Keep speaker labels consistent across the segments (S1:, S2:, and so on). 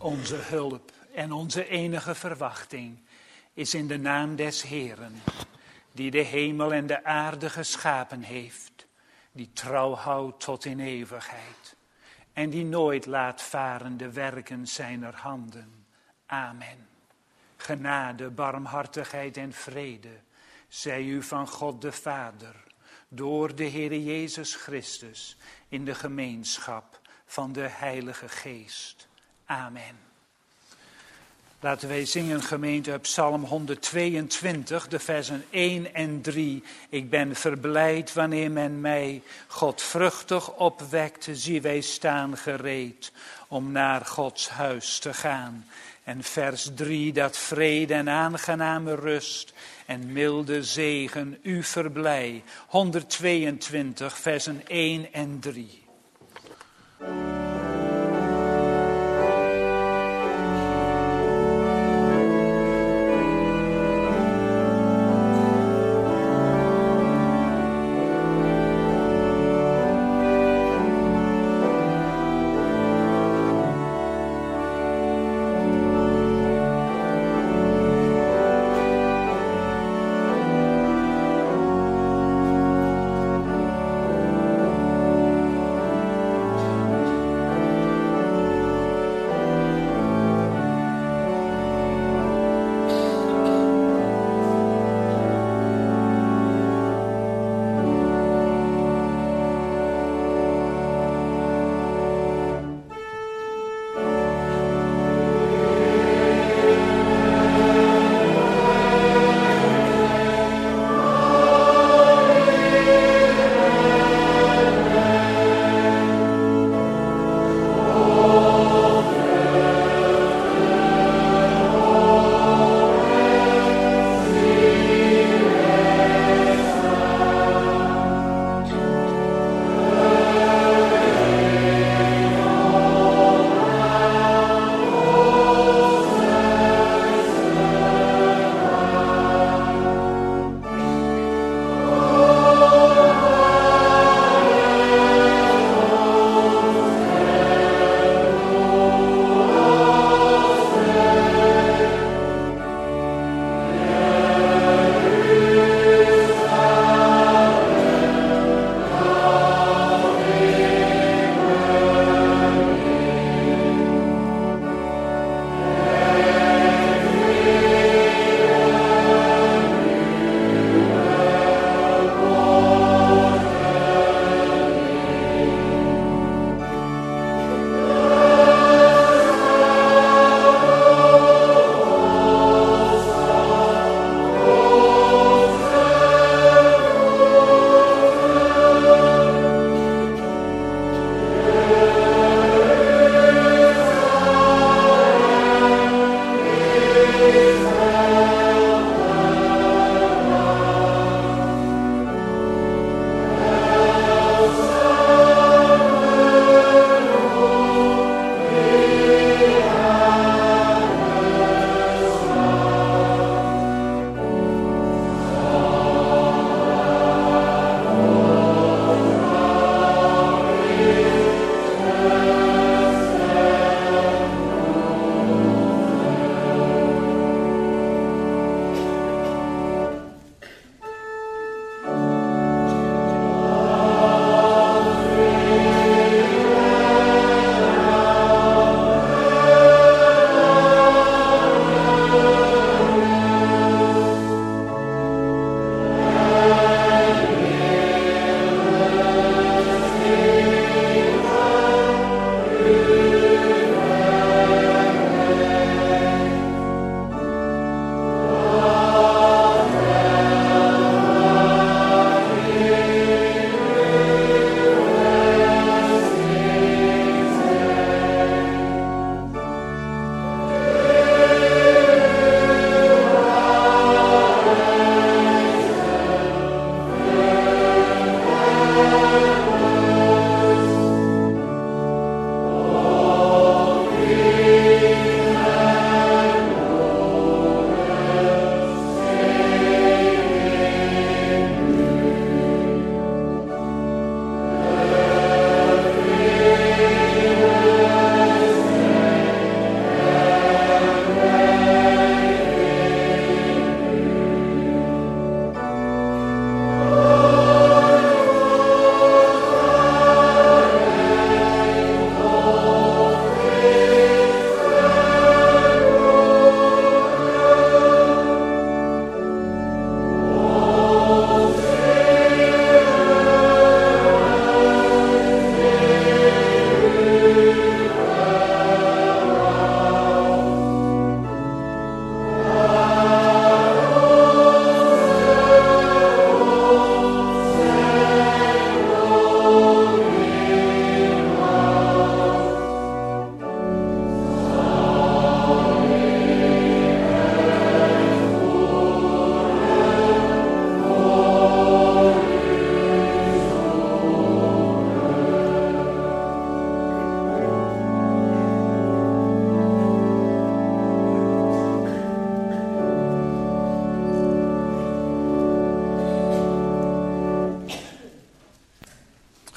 S1: Onze hulp en onze enige verwachting is in de naam des Heeren, die de hemel en de aarde geschapen heeft, die trouw houdt tot in eeuwigheid en die nooit laat varen de werken zijner handen. Amen. Genade, barmhartigheid en vrede zij u van God de Vader, door de Heere Jezus Christus, in de gemeenschap van de Heilige Geest. Amen. Laten wij zingen, gemeente, op Psalm 122, de versen 1 en 3. Ik ben verblijd wanneer men mij godvruchtig opwekt. Zie, wij staan gereed om naar Gods huis te gaan. En vers 3, dat vrede en aangename rust en milde zegen u verblij. 122, versen 1 en 3.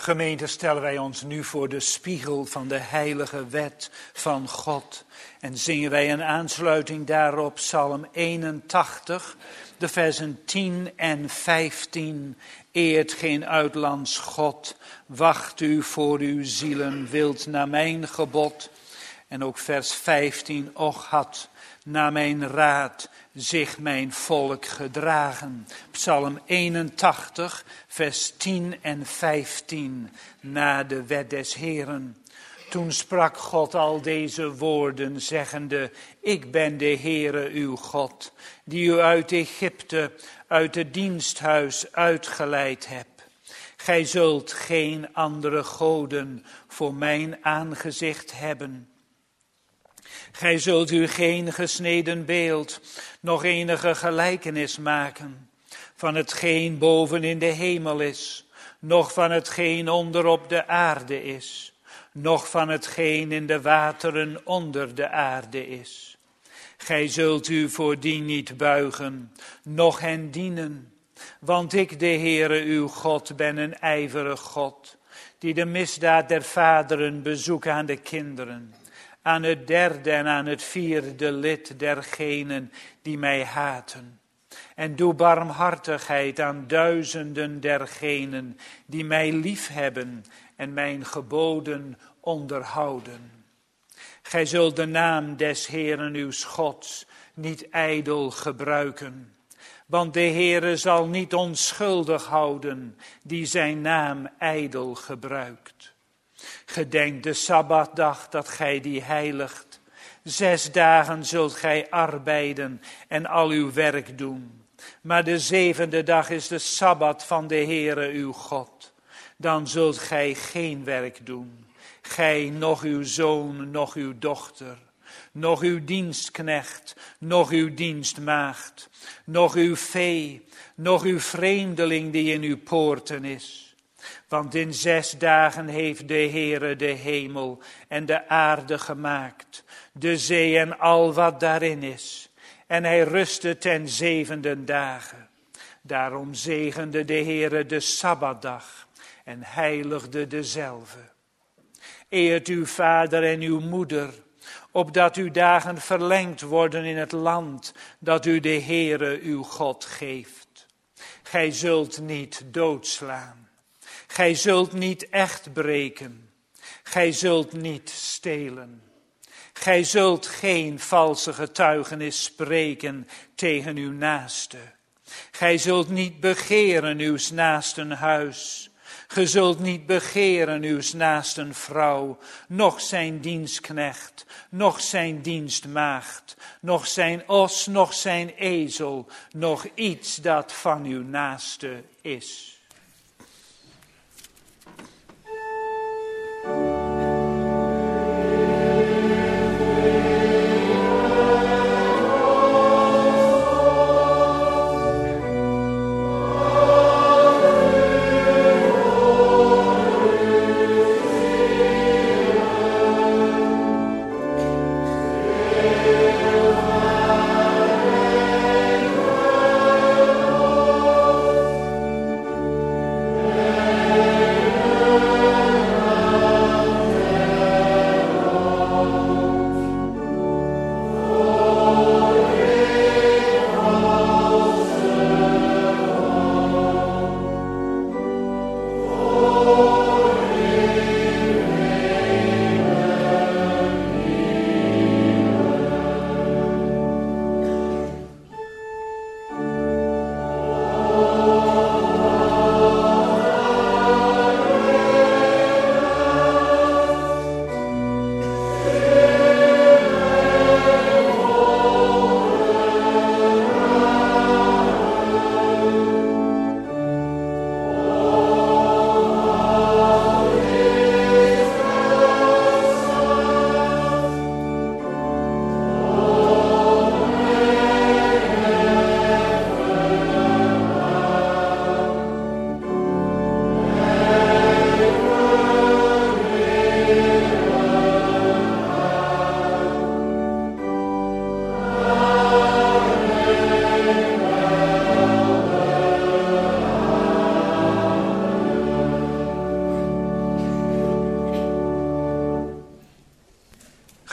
S1: Gemeente, stellen wij ons nu voor de spiegel van de heilige wet van God. En zingen wij in aansluiting daarop Psalm 81, de versen 10 en 15. Eert geen uitlands God, wacht u voor uw zielen, wilt naar mijn gebod. En ook vers 15, och had naar mijn raad zich mijn volk gedragen. Psalm 81, vers 10 en 15, na de wet des Heeren. Toen sprak God al deze woorden, zeggende, ik ben de Heere uw God, die u uit Egypte, uit het diensthuis uitgeleid heb. Gij zult geen andere goden voor mijn aangezicht hebben. Gij zult u geen gesneden beeld, nog enige gelijkenis maken, van hetgeen boven in de hemel is, noch van hetgeen onder op de aarde is, noch van hetgeen in de wateren onder de aarde is. Gij zult u voor die niet buigen, noch hen dienen, want ik, de Heere uw God, ben een ijverig God, die de misdaad der vaderen bezoekt aan de kinderen, aan het derde en aan het vierde lid dergenen die mij haten. En doe barmhartigheid aan duizenden dergenen die mij liefhebben en mijn geboden onderhouden. Gij zult de naam des Heeren uw Gods niet ijdel gebruiken. Want de Heere zal niet onschuldig houden die zijn naam ijdel gebruikt. Gedenk de Sabbatdag dat gij die heiligt. 6 dagen zult gij arbeiden en al uw werk doen. Maar de 7e dag is de Sabbat van de Heere uw God. Dan zult gij geen werk doen. Gij, noch uw zoon, noch uw dochter, noch uw dienstknecht, noch uw dienstmaagd, noch uw vee, noch uw vreemdeling die in uw poorten is. Want in 6 dagen heeft de Heere de hemel en de aarde gemaakt, de zee en al wat daarin is. En hij rustte ten 7e dagen. Daarom zegende de Heere de Sabbatdag en heiligde dezelve. Eert uw vader en uw moeder, opdat uw dagen verlengd worden in het land dat u de Heere uw God geeft. Gij zult niet doodslaan. Gij zult niet echt breken. Gij zult niet stelen. Gij zult geen valse getuigenis spreken tegen uw naaste. Gij zult niet begeren uws naasten huis. Ge zult niet begeren uws naasten vrouw, noch zijn dienstknecht, noch zijn dienstmaagd, noch zijn os, noch zijn ezel, noch iets dat van uw naaste is.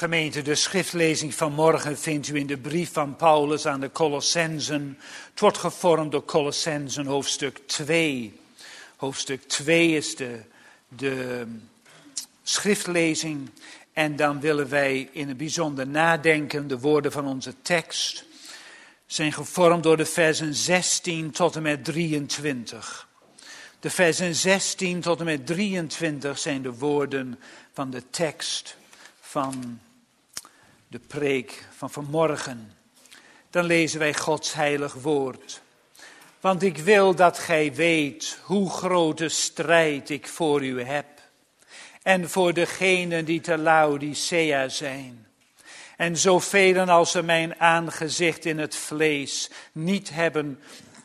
S1: Gemeente, de schriftlezing van morgen vindt u in de brief van Paulus aan de Colossenzen. Het wordt gevormd door Colossenzen hoofdstuk 2. Hoofdstuk 2 is de schriftlezing. En dan willen wij in het bijzonder nadenken. De woorden van onze tekst zijn gevormd door de versen 16 tot en met 23. De versen 16 tot en met 23 zijn de woorden van de tekst van de preek van vanmorgen. Dan lezen wij Gods heilig woord. Want ik wil dat gij weet hoe grote strijd ik voor u heb. En voor degenen die te Laodicea zijn. En zoveel als ze mijn aangezicht in het vlees niet hebben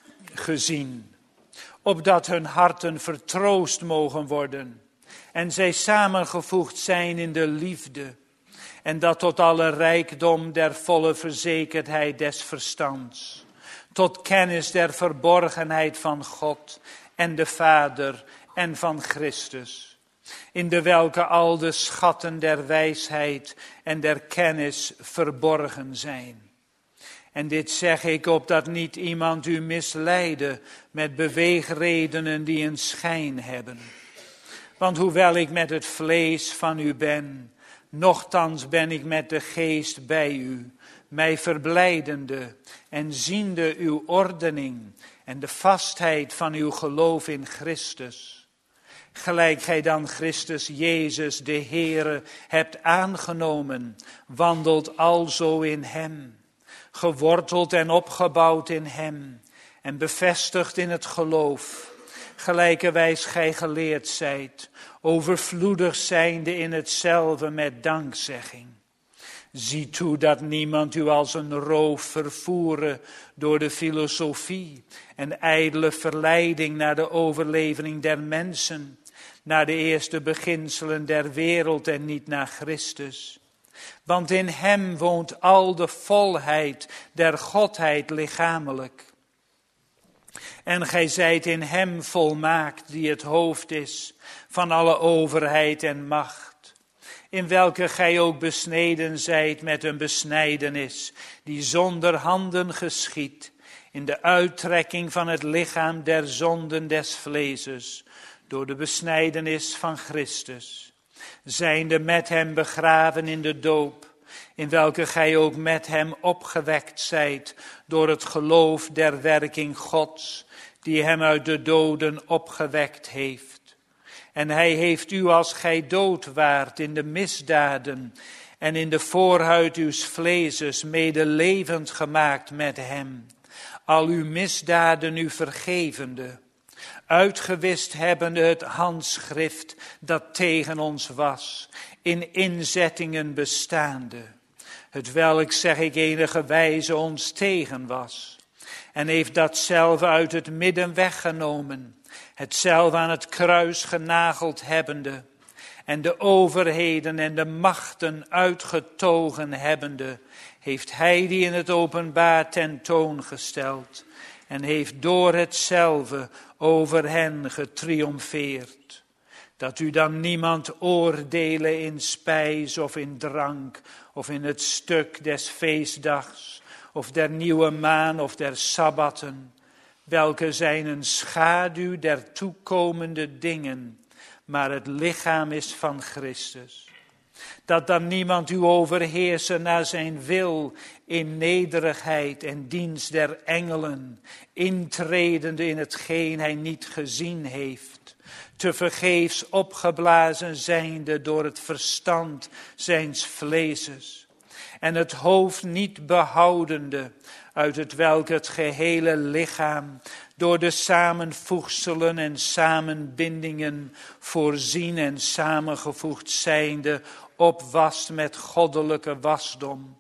S1: gezien. Opdat hun harten vertroost mogen worden. En zij samengevoegd zijn in de liefde. En dat tot alle rijkdom der volle verzekerdheid des verstands. Tot kennis der verborgenheid van God en de Vader en van Christus. In de welke al de schatten der wijsheid en der kennis verborgen zijn. En dit zeg ik opdat niet iemand u misleide met beweegredenen die een schijn hebben. Want hoewel ik met het vlees van u ben, nochtans ben ik met de geest bij u, mij verblijdende en ziende uw ordening en de vastheid van uw geloof in Christus. Gelijk gij dan Christus Jezus de Heere hebt aangenomen, wandelt alzo in hem, geworteld en opgebouwd in hem en bevestigd in het geloof, gelijkerwijs gij geleerd zijt, overvloedig zijnde in hetzelfde met dankzegging. Zie toe dat niemand u als een roof vervoere door de filosofie en ijdele verleiding naar de overlevering der mensen, naar de eerste beginselen der wereld en niet naar Christus. Want in hem woont al de volheid der Godheid lichamelijk. En gij zijt in hem volmaakt die het hoofd is van alle overheid en macht. In welke gij ook besneden zijt met een besnijdenis die zonder handen geschiedt. In de uittrekking van het lichaam der zonden des vleeses. Door de besnijdenis van Christus. Zijnde met hem begraven in de doop. In welke gij ook met hem opgewekt zijt door het geloof der werking Gods. Die hem uit de doden opgewekt heeft. En hij heeft u als gij dood waart in de misdaden en in de voorhuid uws vleeses mede levend gemaakt met hem. Al uw misdaden u vergevende. Uitgewist hebbende het handschrift dat tegen ons was, in inzettingen bestaande. Het welk, zeg ik, enige wijze ons tegen was. En heeft datzelfde uit het midden weggenomen, hetzelfde aan het kruis genageld hebbende, en de overheden en de machten uitgetogen hebbende, heeft hij die in het openbaar tentoongesteld, en heeft door hetzelfde over hen getriomfeerd. Dat u dan niemand oordelen in spijs of in drank, of in het stuk des feestdags, of der nieuwe maan of der sabbatten, welke zijn een schaduw der toekomende dingen, maar het lichaam is van Christus. Dat dan niemand u overheersen naar zijn wil in nederigheid en dienst der engelen, intredende in hetgeen hij niet gezien heeft, tevergeefs opgeblazen zijnde door het verstand zijns vleeses, en het hoofd niet behoudende, uit het welk het gehele lichaam door de samenvoegselen en samenbindingen voorzien en samengevoegd zijnde opwast met goddelijke wasdom.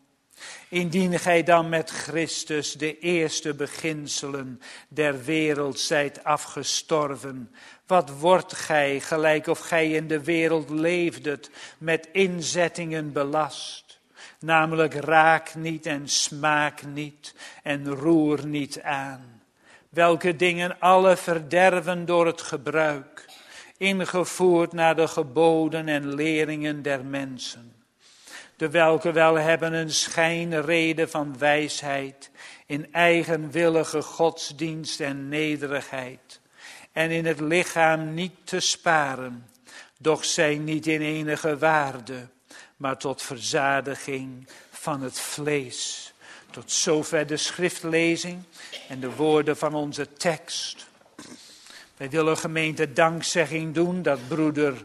S1: Indien gij dan met Christus de eerste beginselen der wereld zijt afgestorven, wat wordt gij, gelijk of gij in de wereld leefdet, met inzettingen belast? Namelijk raak niet en smaak niet en roer niet aan. Welke dingen alle verderven door het gebruik, ingevoerd naar de geboden en leringen der mensen. de welke wel hebben een schijnrede van wijsheid, in eigenwillige godsdienst en nederigheid, en in het lichaam niet te sparen, doch zijn niet in enige waarde, maar tot verzadiging van het vlees. Tot zover de schriftlezing en de woorden van onze tekst. Wij willen gemeente dankzegging doen dat broeder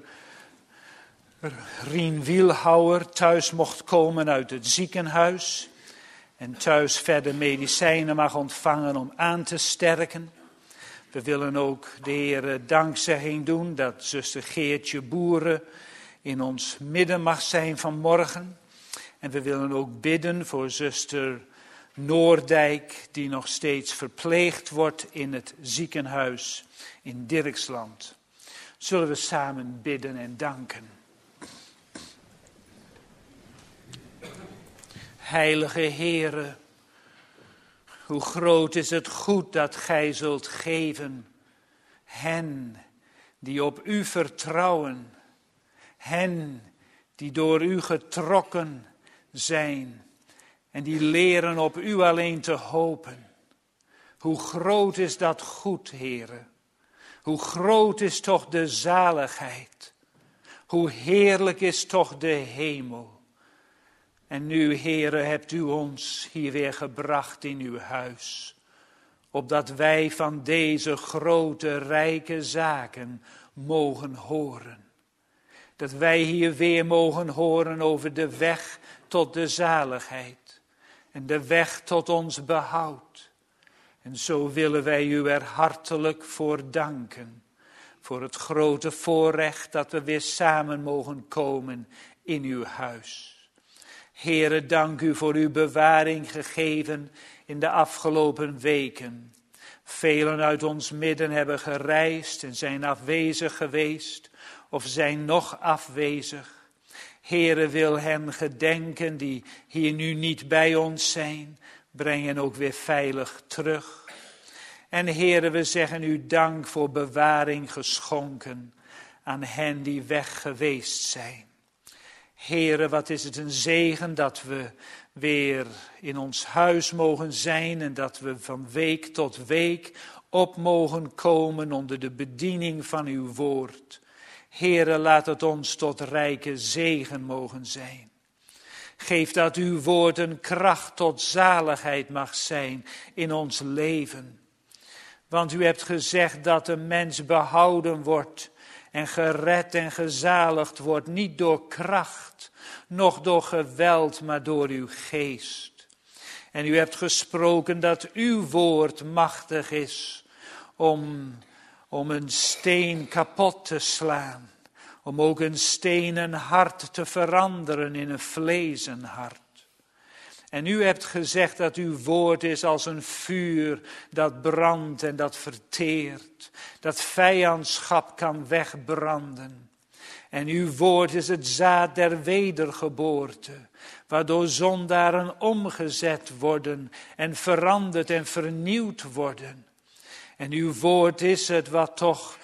S1: Rien Wielhouwer thuis mocht komen uit het ziekenhuis. En thuis verder medicijnen mag ontvangen om aan te sterken. We willen ook de Heer dankzegging doen dat zuster Geertje Boeren in ons midden mag zijn vanmorgen. En we willen ook bidden voor zuster Noordijk, die nog steeds verpleegd wordt in het ziekenhuis in Dirksland. Zullen we samen bidden en danken. Heilige Heere, hoe groot is het goed dat gij zult geven hen die op u vertrouwen, hen die door u getrokken zijn en die leren op u alleen te hopen. Hoe groot is dat goed, Heere. Hoe groot is toch de zaligheid. Hoe heerlijk is toch de hemel. En nu, Heere, hebt u ons hier weer gebracht in uw huis. Opdat wij van deze grote, rijke zaken mogen horen. Dat wij hier weer mogen horen over de weg tot de zaligheid. En de weg tot ons behoud. En zo willen wij u er hartelijk voor danken. Voor het grote voorrecht dat we weer samen mogen komen in uw huis. Heere, dank u voor uw bewaring gegeven in de afgelopen weken. Velen uit ons midden hebben gereisd en zijn afwezig geweest of zijn nog afwezig. Heere, wil hen gedenken die hier nu niet bij ons zijn. Breng hen ook weer veilig terug. En Heere, we zeggen u dank voor bewaring geschonken aan hen die weg geweest zijn. Heere, wat is het een zegen dat we weer in ons huis mogen zijn en dat we van week tot week op mogen komen onder de bediening van uw woord. Heere, laat het ons tot rijke zegen mogen zijn. Geef dat uw woord een kracht tot zaligheid mag zijn in ons leven. Want u hebt gezegd dat een mens behouden wordt en gered en gezaligd wordt, niet door kracht, noch door geweld, maar door uw geest. En u hebt gesproken dat uw woord machtig is om een steen kapot te slaan. Om ook een stenen hart te veranderen in een vlezen hart. En u hebt gezegd dat uw woord is als een vuur dat brandt en dat verteert. Dat vijandschap kan wegbranden. En uw woord is het zaad der wedergeboorte. Waardoor zondaren omgezet worden en veranderd en vernieuwd worden. En uw woord is het wat toch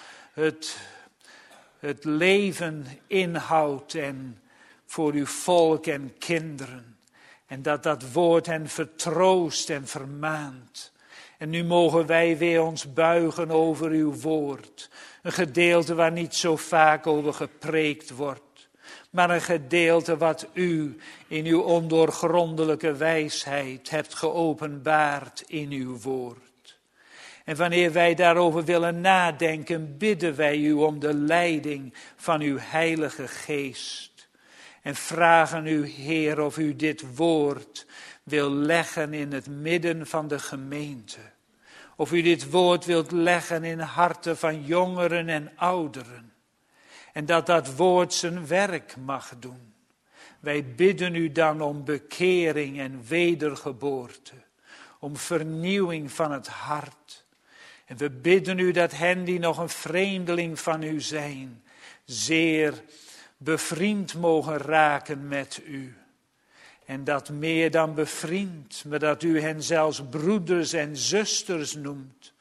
S1: het leven inhoudt en voor uw volk en kinderen. En dat woord hen vertroost en vermaant. En nu mogen wij weer ons buigen over uw woord. Een gedeelte waar niet zo vaak over gepreekt wordt. Maar een gedeelte wat u in uw ondoorgrondelijke wijsheid hebt geopenbaard in uw woord. En wanneer wij daarover willen nadenken, bidden wij u om de leiding van uw Heilige Geest. En vragen u, Heer, of u dit woord wil leggen in het midden van de gemeente. Of u dit woord wilt leggen in harten van jongeren en ouderen. En dat dat woord zijn werk mag doen. Wij bidden u dan om bekering en wedergeboorte. Om vernieuwing van het hart. En we bidden u dat hen die nog een vreemdeling van u zijn, zeer bevriend mogen raken met u. En dat meer dan bevriend, maar dat u hen zelfs broeders en zusters noemt.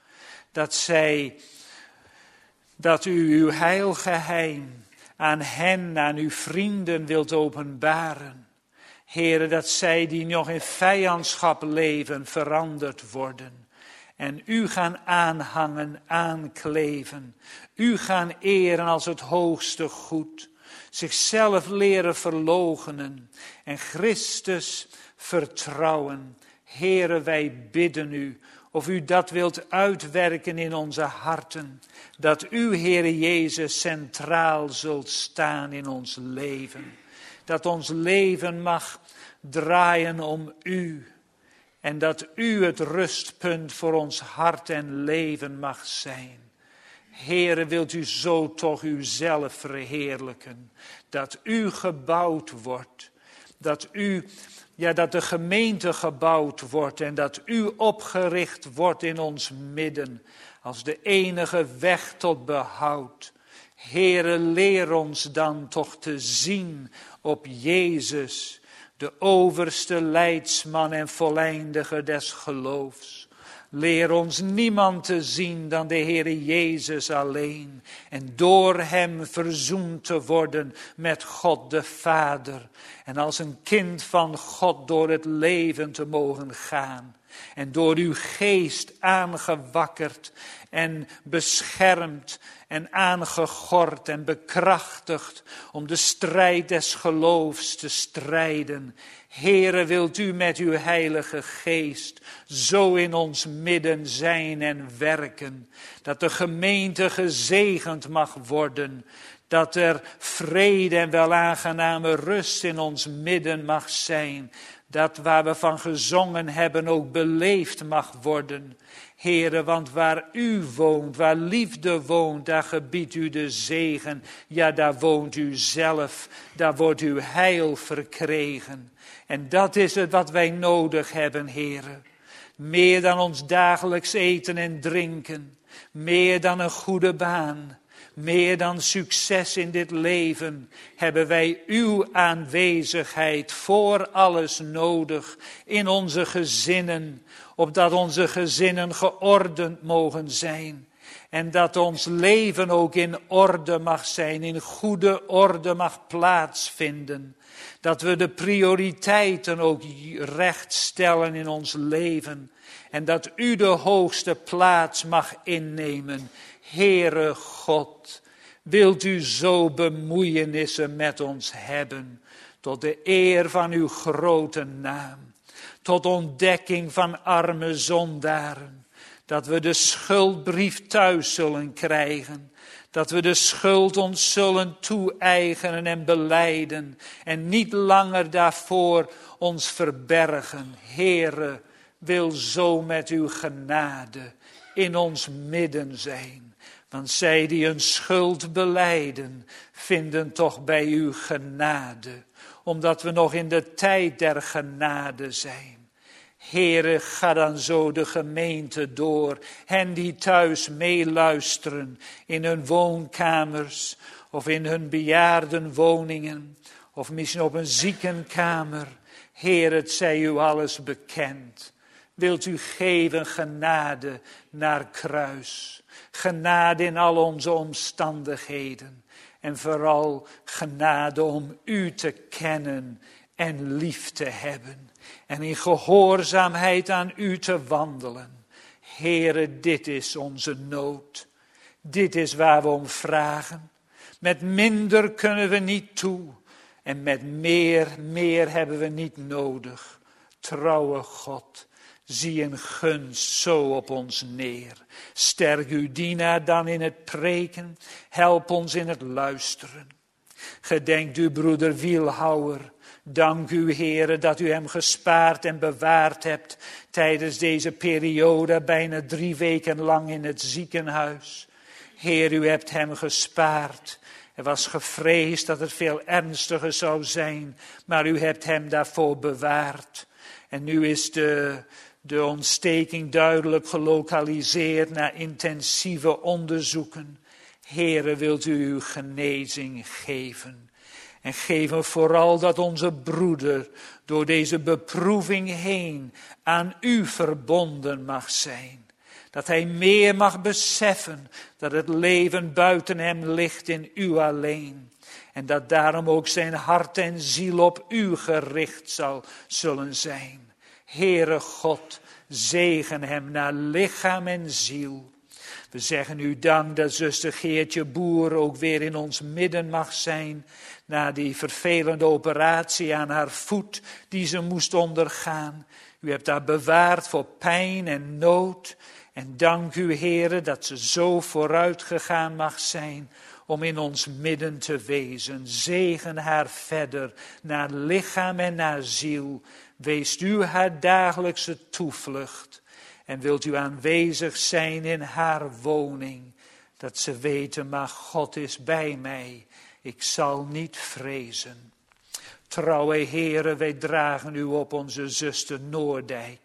S1: Dat u uw heilgeheim aan hen, aan uw vrienden wilt openbaren. Heere, dat zij die nog in vijandschap leven veranderd worden. En u gaan aanhangen, aankleven. U gaan eren als het hoogste goed. Zichzelf leren verloochenen en Christus vertrouwen. Heere, wij bidden u of u dat wilt uitwerken in onze harten. Dat u, Heere Jezus, centraal zult staan in ons leven. Dat ons leven mag draaien om u. En dat u het rustpunt voor ons hart en leven mag zijn. Heere, wilt u zo toch uzelf verheerlijken. Dat u gebouwd wordt. Dat de gemeente gebouwd wordt. En dat u opgericht wordt in ons midden. Als de enige weg tot behoud. Heere, leer ons dan toch te zien op Jezus. De overste leidsman en voleindiger des geloofs. Leer ons niemand te zien dan de Heere Jezus alleen. En door hem verzoend te worden met God de Vader. En als een kind van God door het leven te mogen gaan. En door uw geest aangewakkerd en beschermd en aangegord en bekrachtigd om de strijd des geloofs te strijden. Heere, wilt u met uw heilige geest zo in ons midden zijn en werken, dat de gemeente gezegend mag worden, dat er vrede en welaangename rust in ons midden mag zijn, dat waar we van gezongen hebben ook beleefd mag worden. Heere, want waar u woont, waar liefde woont, daar gebiedt u de zegen. Ja, daar woont u zelf, daar wordt uw heil verkregen. En dat is het wat wij nodig hebben, Heere. Meer dan ons dagelijks eten en drinken. Meer dan een goede baan. Meer dan succes in dit leven hebben wij uw aanwezigheid voor alles nodig in onze gezinnen, opdat onze gezinnen geordend mogen zijn. En dat ons leven ook in orde mag zijn, in goede orde mag plaatsvinden. Dat we de prioriteiten ook recht stellen in ons leven. En dat u de hoogste plaats mag innemen. Heere God, wilt u zo bemoeienissen met ons hebben, tot de eer van uw grote naam, tot ontdekking van arme zondaren, dat we de schuldbrief thuis zullen krijgen, dat we de schuld ons zullen toe-eigenen en belijden en niet langer daarvoor ons verbergen. Heere, wil zo met uw genade in ons midden zijn. Want zij die hun schuld belijden, vinden toch bij u genade. Omdat we nog in de tijd der genade zijn. Heere, ga dan zo de gemeente door. Hen die thuis meeluisteren in hun woonkamers. Of in hun bejaardenwoningen. Of misschien op een ziekenkamer. Heer, het zij u alles bekend. Wilt u geven genade naar kruis. Genade in al onze omstandigheden. En vooral genade om u te kennen en lief te hebben. En in gehoorzaamheid aan u te wandelen. Heere, dit is onze nood. Dit is waar we om vragen. Met minder kunnen we niet toe. En met meer hebben we niet nodig. Trouwe God. Zie een gunst zo op ons neer. Sterk uw dienaar dan in het preken. Help ons in het luisteren. Gedenkt uw broeder Wielhouwer. Dank u, Heere, dat u hem gespaard en bewaard hebt tijdens deze periode, bijna 3 weken lang in het ziekenhuis. Heer, u hebt hem gespaard. Er was gevreesd dat het veel ernstiger zou zijn, maar u hebt hem daarvoor bewaard. En nu is de ontsteking duidelijk gelokaliseerd na intensieve onderzoeken. Heere, wilt u uw genezing geven. En geven vooral dat onze broeder door deze beproeving heen aan u verbonden mag zijn. Dat hij meer mag beseffen dat het leven buiten hem ligt in u alleen. En dat daarom ook zijn hart en ziel op u gericht zullen zijn. Heere God, zegen hem naar lichaam en ziel. We zeggen u dank dat zuster Geertje Boer ook weer in ons midden mag zijn. Na die vervelende operatie aan haar voet die ze moest ondergaan. U hebt haar bewaard voor pijn en nood. En dank u, Heere, dat ze zo vooruit gegaan mag zijn om in ons midden te wezen. Zegen haar verder naar lichaam en naar ziel. Wees u haar dagelijkse toevlucht. En wilt u aanwezig zijn in haar woning. Dat ze weten, maar God is bij mij. Ik zal niet vrezen. Trouwe Heere, wij dragen u op onze zuster Noordijk.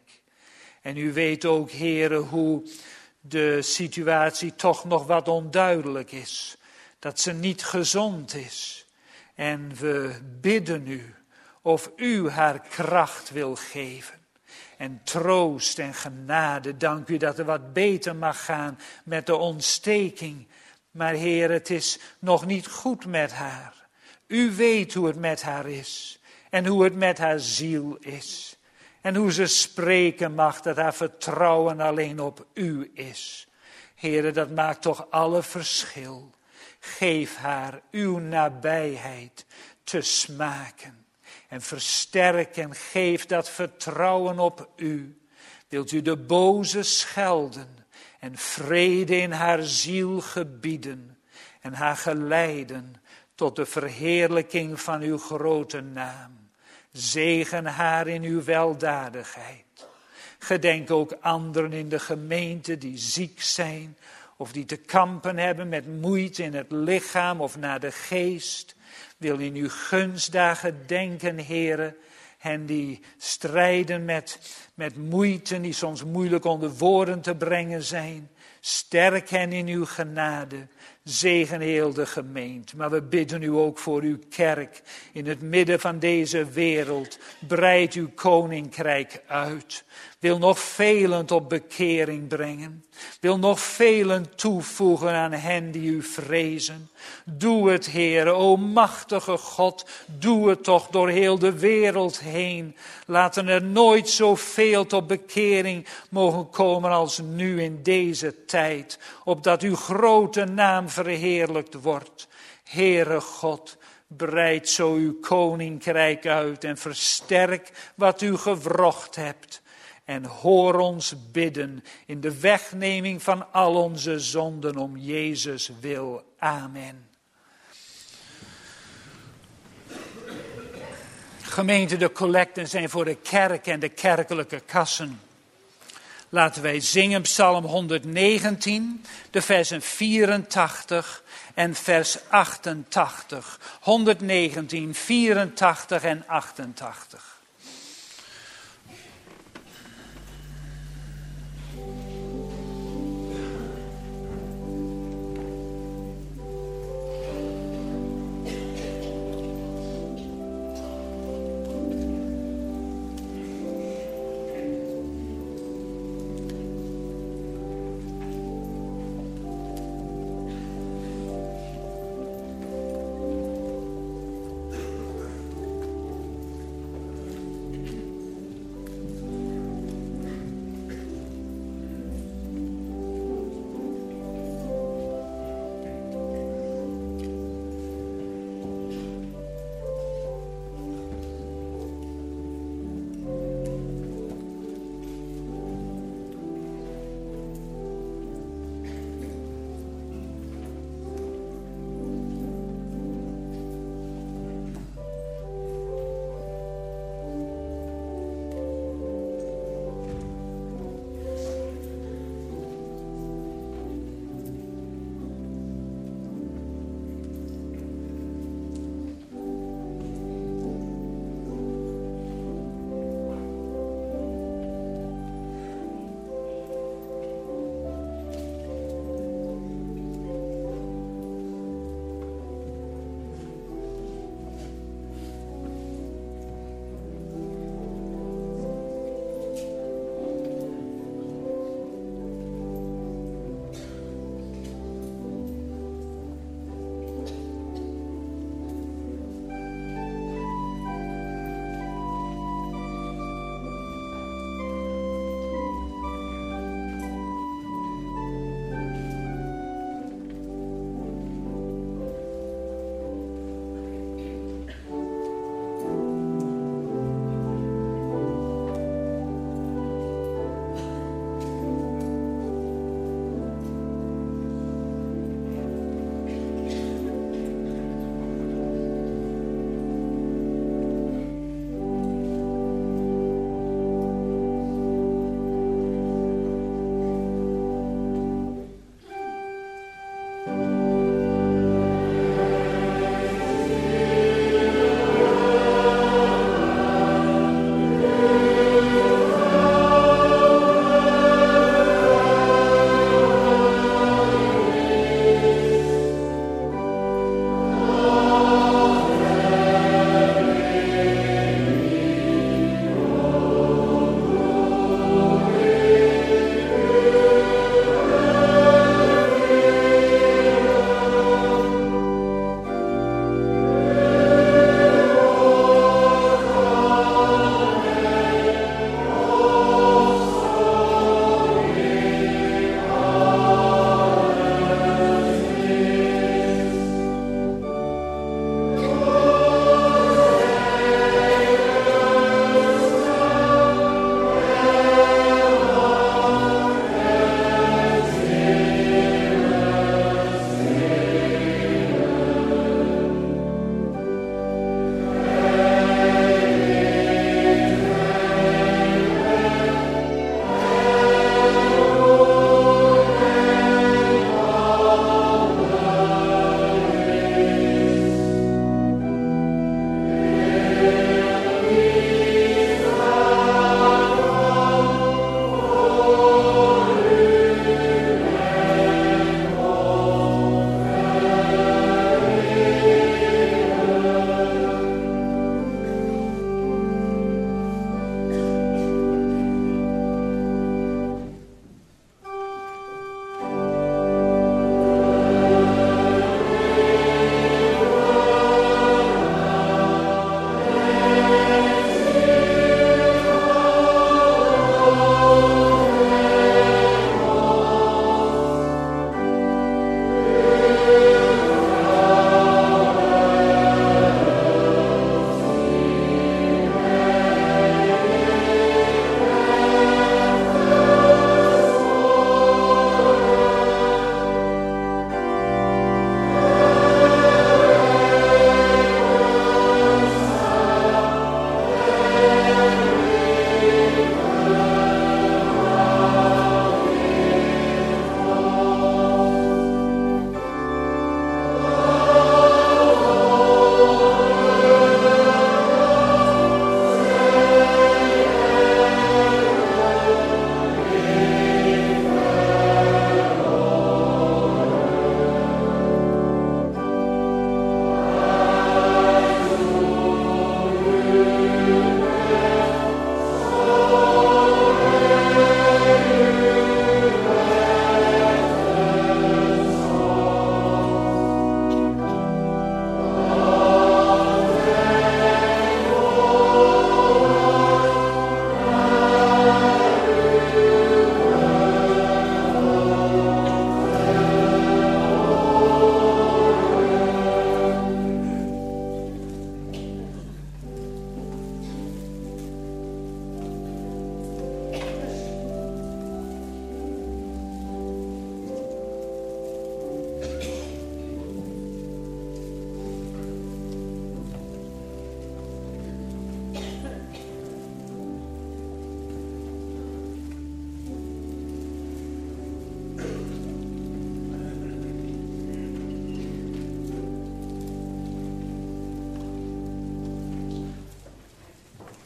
S1: En u weet ook, Heere, hoe de situatie toch nog wat onduidelijk is. Dat ze niet gezond is. En we bidden u of u haar kracht wil geven. En troost en genade. Dank u dat er wat beter mag gaan met de ontsteking. Maar Heer, het is nog niet goed met haar. U weet hoe het met haar is. En hoe het met haar ziel is. En hoe ze spreken mag dat haar vertrouwen alleen op u is. Heer, dat maakt toch alle verschil. Geef haar uw nabijheid te smaken. En versterk en geef dat vertrouwen op u. Wilt u de boze schelden en vrede in haar ziel gebieden. En haar geleiden tot de verheerlijking van uw grote naam. Zegen haar in uw weldadigheid. Gedenk ook anderen in de gemeente die ziek zijn. Of die te kampen hebben met moeite in het lichaam of naar de geest. Wil in uw gunstdagen denken, Heere. En die strijden met moeite die soms moeilijk onder woorden te brengen zijn. Sterk hen in uw genade. Zegen heel de gemeente. Maar we bidden u ook voor uw kerk. In het midden van deze wereld. Breid uw koninkrijk uit. Wil nog velen tot bekering brengen. Wil nog velen toevoegen aan hen die u vrezen. Doe het, Heere, o machtige God. Doe het toch door heel de wereld heen. Laten er nooit zoveel tot bekering mogen komen als nu in deze tijd. Opdat uw grote naam verheerlijkt wordt. Heere God, breid zo uw koninkrijk uit en versterk wat u gewrocht hebt. En hoor ons bidden in de wegneming van al onze zonden om Jezus wil. Amen. Gemeente, de collecten zijn voor de kerk en de kerkelijke kassen. Laten wij zingen Psalm 119, de versen 84 en vers 88. 119, 84 en 88.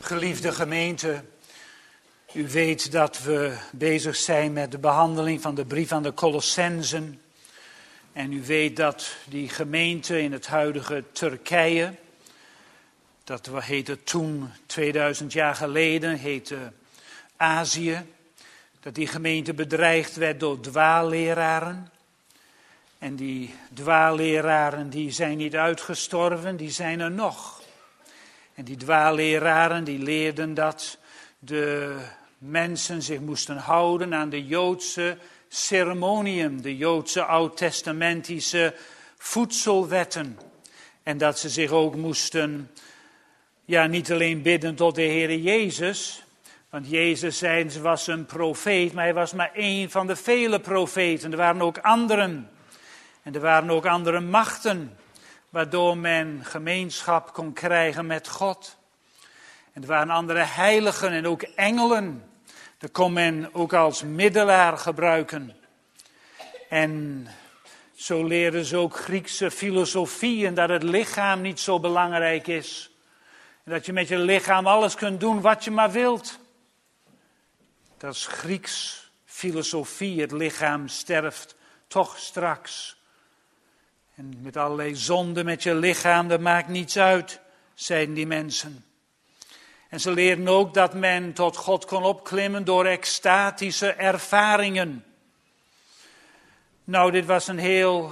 S1: Geliefde gemeente, u weet dat we bezig zijn met de behandeling van de brief aan de Colossenzen. En u weet dat die gemeente in het huidige Turkije, dat heette toen 2000 jaar geleden, heette Azië, dat die gemeente bedreigd werd door dwaalleraren. En die dwaalleraren die zijn niet uitgestorven, die zijn er nog. En die dwaalleraren die leerden dat de mensen zich moesten houden aan de Joodse ceremoniën, de Joodse oud-testamentische voedselwetten. En dat ze zich ook moesten, niet alleen bidden tot de Heere Jezus, want Jezus zei, ze was een profeet, maar hij was maar één van de vele profeten. Er waren ook anderen. En er waren ook andere machten, waardoor men gemeenschap kon krijgen met God. En er waren andere heiligen en ook engelen. Dat kon men ook als middelaar gebruiken. En zo leerden ze ook Griekse filosofieën, dat het lichaam niet zo belangrijk is. En dat je met je lichaam alles kunt doen wat je maar wilt. Dat is Grieks filosofie, het lichaam sterft toch straks. En met allerlei zonden met je lichaam, dat maakt niets uit, zeiden die mensen. En ze leerden ook dat men tot God kon opklimmen door extatische ervaringen. Nou, dit was een heel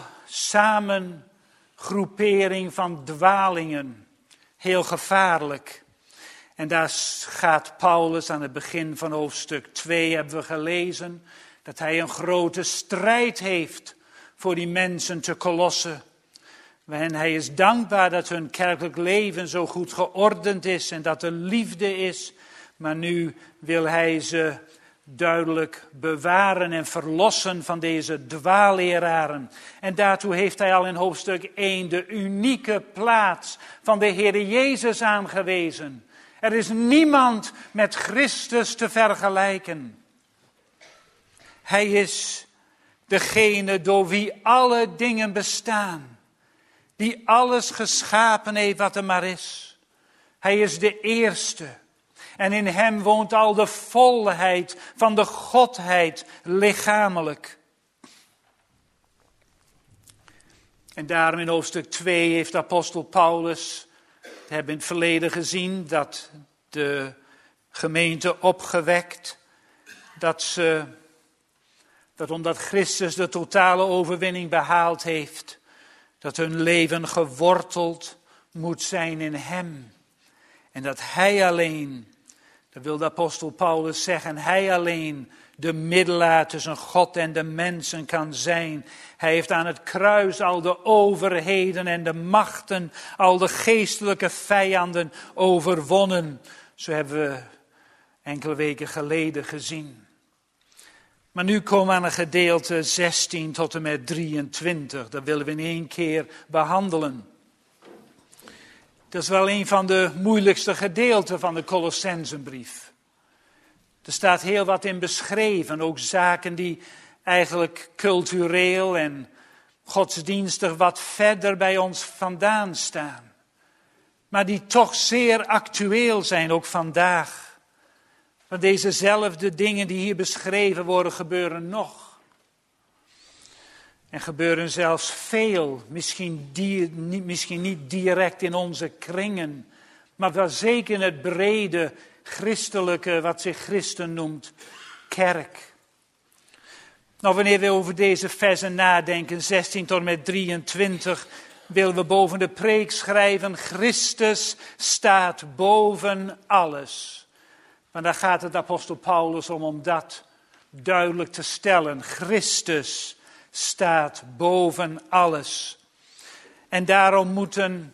S1: samengroepering van dwalingen. Heel gevaarlijk. En daar gaat Paulus aan het begin van hoofdstuk 2, hebben we gelezen, dat hij een grote strijd heeft voor die mensen te Kolosse. En hij is dankbaar dat hun kerkelijk leven zo goed geordend is en dat er liefde is. Maar nu wil hij ze duidelijk bewaren en verlossen van deze dwaalleraren. En daartoe heeft hij al in hoofdstuk 1 de unieke plaats van de Heere Jezus aangewezen. Er is niemand met Christus te vergelijken. Hij is degene door wie alle dingen bestaan. Die alles geschapen heeft wat er maar is. Hij is de eerste. En in hem woont al de volheid van de Godheid lichamelijk. En daarom in hoofdstuk 2 heeft de apostel Paulus, we hebben in het verleden gezien, dat de gemeente opgewekt, dat omdat Christus de totale overwinning behaald heeft, dat hun leven geworteld moet zijn in hem. En dat hij alleen, dat wil de apostel Paulus zeggen, hij alleen de middelaar tussen God en de mensen kan zijn. Hij heeft aan het kruis al de overheden en de machten, al de geestelijke vijanden overwonnen. Zo hebben we enkele weken geleden gezien. Maar nu komen we aan het gedeelte 16 tot en met 23. Dat willen we in één keer behandelen. Dat is wel een van de moeilijkste gedeelten van de Colossenzenbrief. Er staat heel wat in beschreven, ook zaken die eigenlijk cultureel en godsdienstig wat verder bij ons vandaan staan. Maar die toch zeer actueel zijn, ook vandaag. Want dezezelfde dingen die hier beschreven worden, gebeuren nog. En gebeuren zelfs veel, misschien niet direct in onze kringen, maar wel zeker in het brede christelijke, wat zich christen noemt, kerk. Nou, wanneer we over deze versen nadenken, 16 tot en met 23, willen we boven de preek schrijven, Christus staat boven alles. Maar daar gaat het apostel Paulus om dat duidelijk te stellen. Christus staat boven alles. En daarom moeten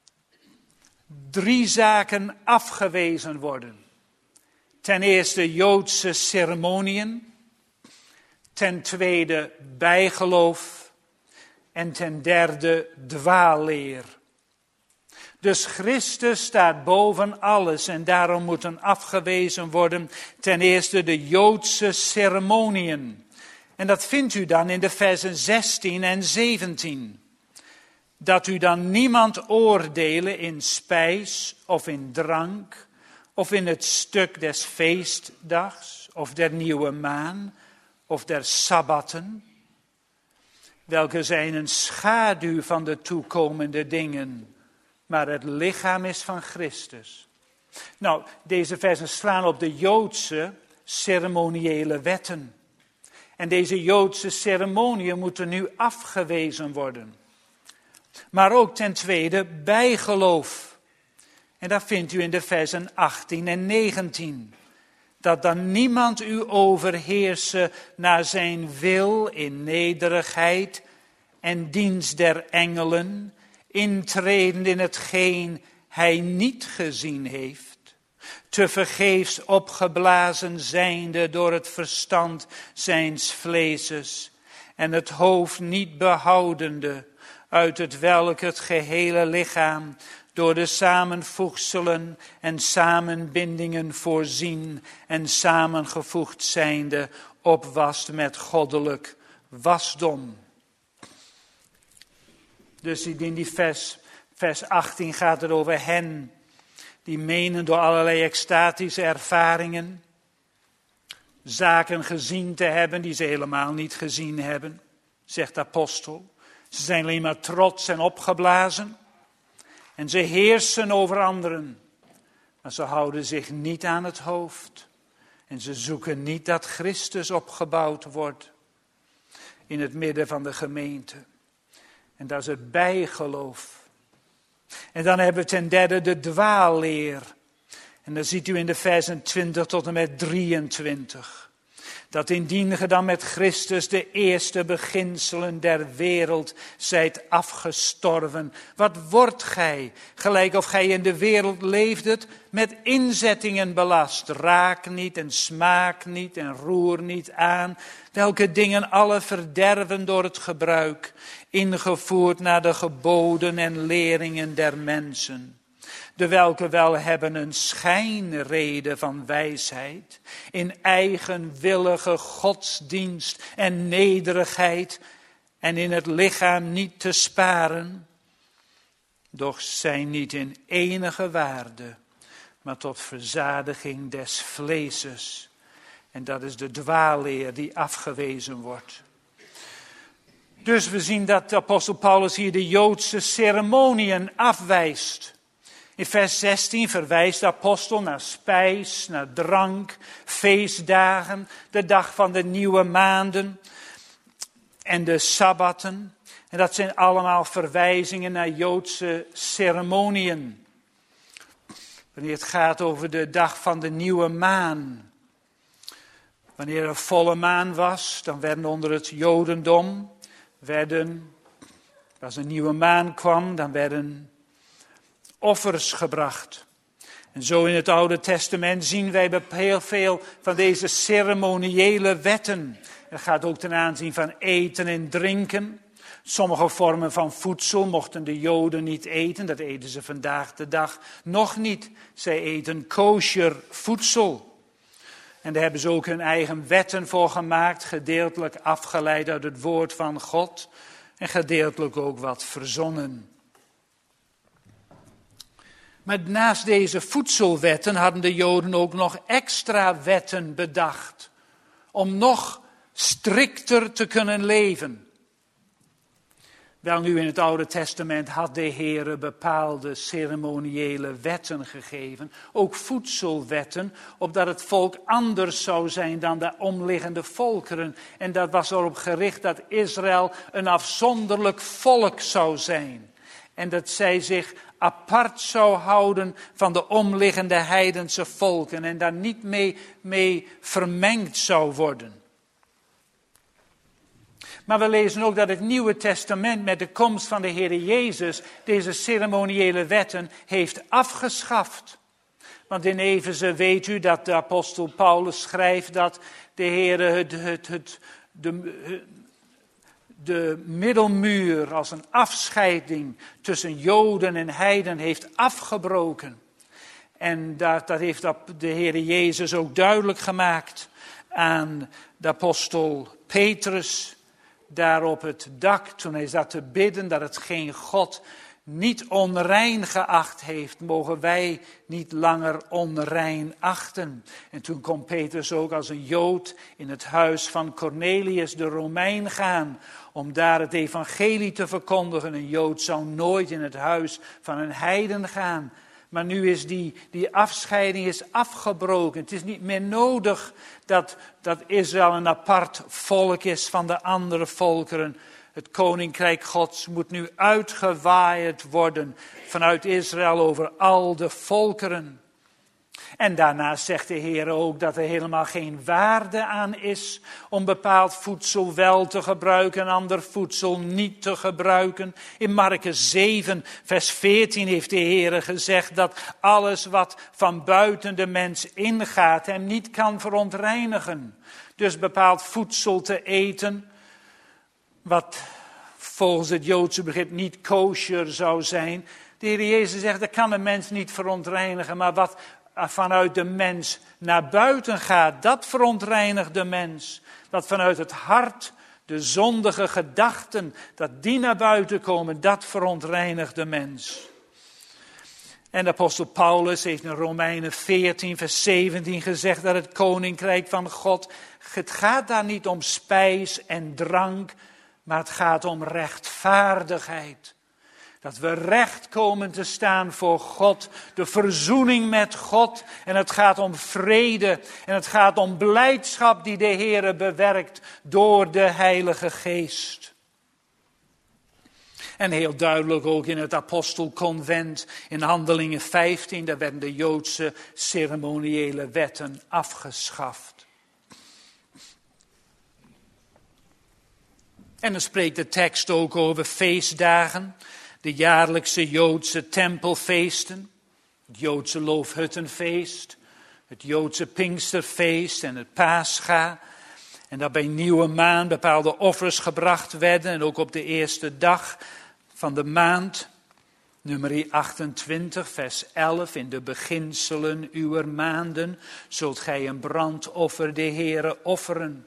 S1: 3 zaken afgewezen worden. Ten eerste Joodse ceremoniën. Ten tweede bijgeloof. En ten derde dwaalleer. Dus Christus staat boven alles en daarom moeten afgewezen worden ten eerste de Joodse ceremoniën. En dat vindt u dan in de versen 16 en 17. Dat u dan niemand oordelen in spijs of in drank of in het stuk des feestdags, of der nieuwe maan, of der sabbatten, welke zijn een schaduw van de toekomende dingen, maar het lichaam is van Christus. Nou, deze versen slaan op de Joodse ceremoniële wetten. En deze Joodse ceremoniën moeten nu afgewezen worden. Maar ook ten tweede bijgeloof. En dat vindt u in de versen 18 en 19. Dat dan niemand u overheersen naar zijn wil in nederigheid en dienst der engelen, intredend in hetgeen hij niet gezien heeft, tevergeefs opgeblazen zijnde door het verstand zijns vleeses en het hoofd niet behoudende, uit het welk het gehele lichaam door de samenvoegselen en samenbindingen voorzien en samengevoegd zijnde opwast met goddelijk wasdom. Dus in die vers 18 gaat het over hen die menen door allerlei extatische ervaringen zaken gezien te hebben die ze helemaal niet gezien hebben, zegt de apostel. Ze zijn alleen maar trots en opgeblazen en ze heersen over anderen, maar ze houden zich niet aan het hoofd en ze zoeken niet dat Christus opgebouwd wordt in het midden van de gemeente. En dat is het bijgeloof. En dan hebben we ten derde de dwaalleer. En dan ziet u in de versen 20 tot en met 23. Dat indien ge dan met Christus de eerste beginselen der wereld zijt afgestorven. Wat wordt gij? Gelijk of gij in de wereld leefdet, met inzettingen belast. Raak niet en smaak niet en roer niet aan. Welke dingen alle verderven door het gebruik. Ingevoerd naar de geboden en leringen der mensen. De welke wel hebben een schijnrede van wijsheid, in eigenwillige godsdienst en nederigheid en in het lichaam niet te sparen, doch zijn niet in enige waarde, maar tot verzadiging des vleeses. En dat is de dwaalleer die afgewezen wordt. Dus we zien dat de apostel Paulus hier de Joodse ceremoniën afwijst. In vers 16 verwijst de apostel naar spijs, naar drank, feestdagen, de dag van de nieuwe maanden en de sabbatten. En dat zijn allemaal verwijzingen naar Joodse ceremoniën. Wanneer het gaat over de dag van de nieuwe maan. Wanneer er volle maan was, dan werden onder het Jodendom, als een nieuwe maan kwam, dan werden offers gebracht. En zo in het Oude Testament zien wij heel veel van deze ceremoniële wetten. Het gaat ook ten aanzien van eten en drinken. Sommige vormen van voedsel mochten de Joden niet eten. Dat eten ze vandaag de dag nog niet. Zij eten kosher voedsel. En daar hebben ze ook hun eigen wetten voor gemaakt. Gedeeltelijk afgeleid uit het woord van God. En gedeeltelijk ook wat verzonnen. Maar naast deze voedselwetten hadden de Joden ook nog extra wetten bedacht. Om nog strikter te kunnen leven. Wel nu in het Oude Testament had de Heere bepaalde ceremoniële wetten gegeven. Ook voedselwetten, opdat het volk anders zou zijn dan de omliggende volkeren. En dat was erop gericht dat Israël een afzonderlijk volk zou zijn. En dat zij zich apart zou houden van de omliggende heidense volken. En daar niet mee vermengd zou worden. Maar we lezen ook dat het Nieuwe Testament met de komst van de Heer Jezus deze ceremoniële wetten heeft afgeschaft. Want in Efeze weet u dat de apostel Paulus schrijft dat de Heer de middelmuur als een afscheiding tussen Joden en heiden heeft afgebroken. En dat heeft de Heer Jezus ook duidelijk gemaakt aan de apostel Petrus. Daar op het dak, toen hij zat te bidden, dat het geen God niet onrein geacht heeft, mogen wij niet langer onrein achten. En toen kon Petrus ook als een Jood in het huis van Cornelius de Romein gaan, om daar het evangelie te verkondigen. Een Jood zou nooit in het huis van een heiden gaan. Maar nu is die afscheiding is afgebroken. Het is niet meer nodig dat Israël een apart volk is van de andere volkeren. Het koninkrijk Gods moet nu uitgewaaid worden vanuit Israël over al de volkeren. En daarnaast zegt de Heer ook dat er helemaal geen waarde aan is om bepaald voedsel wel te gebruiken en ander voedsel niet te gebruiken. In Markus 7, vers 14 heeft de Heer gezegd dat alles wat van buiten de mens ingaat hem niet kan verontreinigen. Dus bepaald voedsel te eten, wat volgens het Joodse begrip niet kosher zou zijn. De Heer Jezus zegt, dat kan een mens niet verontreinigen, maar wat vanuit de mens naar buiten gaat, dat verontreinigt de mens. Dat vanuit het hart, de zondige gedachten, dat die naar buiten komen, dat verontreinigt de mens. En de apostel Paulus heeft in Romeinen 14, vers 17 gezegd dat het koninkrijk van God, het gaat daar niet om spijs en drank, maar het gaat om rechtvaardigheid. Dat we recht komen te staan voor God, de verzoening met God. En het gaat om vrede en het gaat om blijdschap die de Heere bewerkt door de Heilige Geest. En heel duidelijk ook in het apostelconvent in Handelingen 15, daar werden de Joodse ceremoniële wetten afgeschaft. En dan spreekt de tekst ook over feestdagen. De jaarlijkse Joodse tempelfeesten, het Joodse Loofhuttenfeest, het Joodse Pinksterfeest en het Pascha. En dat bij nieuwe maan bepaalde offers gebracht werden en ook op de eerste dag van de maand, nummer 28, vers 11, in de beginselen uwer maanden zult gij een brandoffer de Heere offeren.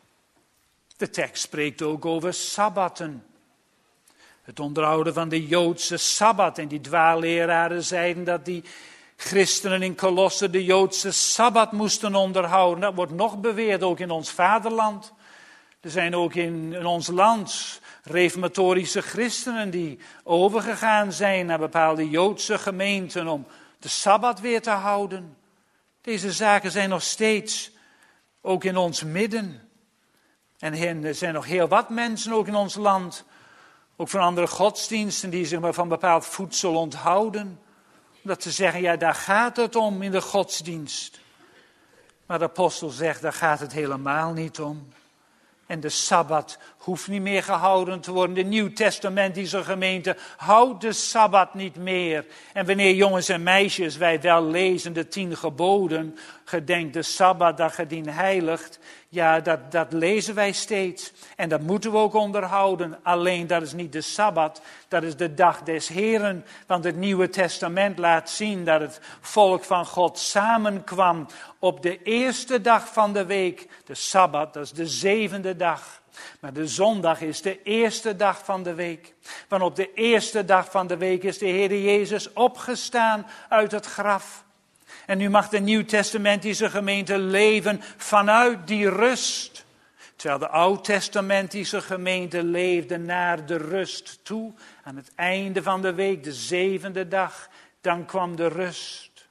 S1: De tekst spreekt ook over sabbatten. Het onderhouden van de Joodse Sabbat. En die dwaalleraren zeiden dat die christenen in Kolosse de Joodse Sabbat moesten onderhouden. Dat wordt nog beweerd, ook in ons vaderland. Er zijn ook in ons land reformatorische christenen die overgegaan zijn naar bepaalde Joodse gemeenten om de Sabbat weer te houden. Deze zaken zijn nog steeds ook in ons midden. En er zijn nog heel wat mensen ook in ons land, ook van andere godsdiensten, die zich maar van bepaald voedsel onthouden. Omdat ze zeggen, ja, daar gaat het om in de godsdienst. Maar de apostel zegt, daar gaat het helemaal niet om. En de Sabbat hoeft niet meer gehouden te worden. De Nieuwtestamentische gemeente houdt de Sabbat niet meer. En wanneer jongens en meisjes wij wel lezen de 10 geboden, gedenk de Sabbat dat ge dien heiligt. Ja, dat lezen wij steeds. En dat moeten we ook onderhouden. Alleen dat is niet de Sabbat, dat is de dag des Heren. Want het Nieuwe Testament laat zien dat het volk van God samenkwam op de eerste dag van de week. De Sabbat, dat is de 7e dag. Maar de zondag is de eerste dag van de week. Want op de eerste dag van de week is de Heer Jezus opgestaan uit het graf. En nu mag de Nieuwtestamentische gemeente leven vanuit die rust. Terwijl de Oud-testamentische gemeente leefde naar de rust toe. Aan het einde van de week, de 7e dag, dan kwam de rust.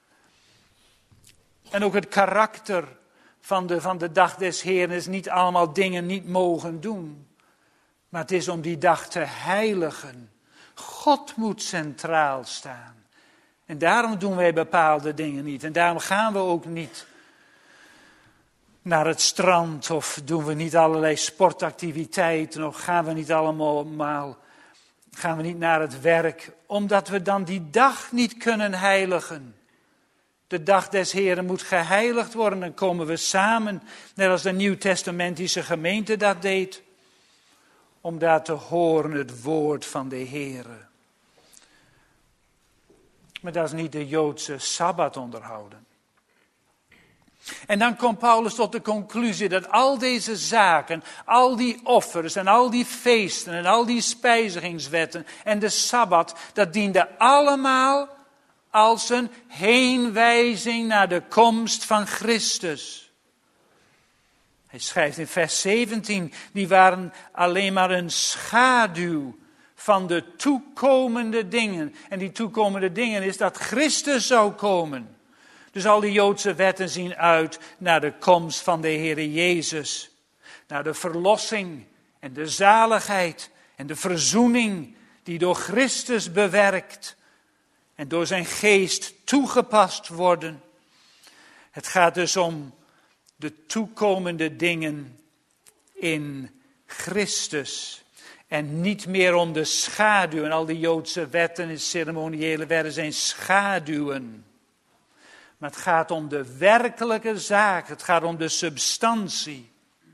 S1: En ook het karakter van de dag des Heeren is niet allemaal dingen niet mogen doen. Maar het is om die dag te heiligen. God moet centraal staan. En daarom doen wij bepaalde dingen niet. En daarom gaan we ook niet naar het strand. Of doen we niet allerlei sportactiviteiten. Of gaan we niet naar het werk. Omdat we dan die dag niet kunnen heiligen. De dag des Heren moet geheiligd worden. Dan komen we samen, net als de Nieuwtestamentische gemeente dat deed. Om daar te horen het woord van de Heere. Maar dat is niet de Joodse Sabbat onderhouden. En dan komt Paulus tot de conclusie dat al deze zaken, al die offers en al die feesten en al die spijzigingswetten en de Sabbat, dat diende allemaal als een heenwijzing naar de komst van Christus. Hij schrijft in vers 17, die waren alleen maar een schaduw van de toekomende dingen. En die toekomende dingen is dat Christus zou komen. Dus al die Joodse wetten zien uit naar de komst van de Heere Jezus. Naar de verlossing en de zaligheid en de verzoening die door Christus bewerkt en door zijn geest toegepast worden. Het gaat dus om de toekomende dingen in Christus. En niet meer om de schaduw. En al die Joodse wetten en ceremoniële wetten zijn schaduwen. Maar het gaat om de werkelijke zaak. Het gaat om de substantie.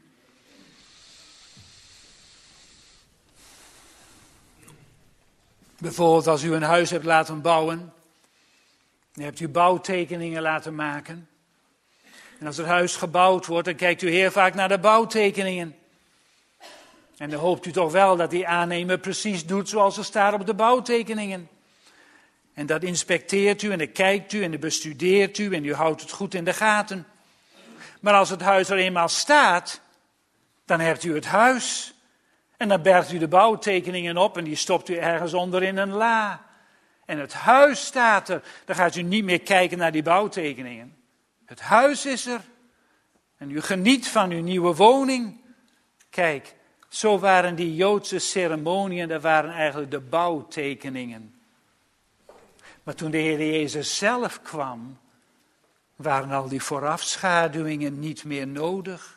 S1: Bijvoorbeeld als u een huis hebt laten bouwen. Dan hebt u bouwtekeningen laten maken. En als het huis gebouwd wordt, dan kijkt u heel vaak naar de bouwtekeningen. En dan hoopt u toch wel dat die aannemer precies doet zoals er staat op de bouwtekeningen. En dat inspecteert u en dat kijkt u en dat bestudeert u en u houdt het goed in de gaten. Maar als het huis er eenmaal staat, dan hebt u het huis. En dan bergt u de bouwtekeningen op en die stopt u ergens onder in een la. En het huis staat er. Dan gaat u niet meer kijken naar die bouwtekeningen. Het huis is er. En u geniet van uw nieuwe woning. Kijk, zo waren die Joodse ceremoniën, dat waren eigenlijk de bouwtekeningen. Maar toen de Heer Jezus zelf kwam, waren al die voorafschaduwingen niet meer nodig.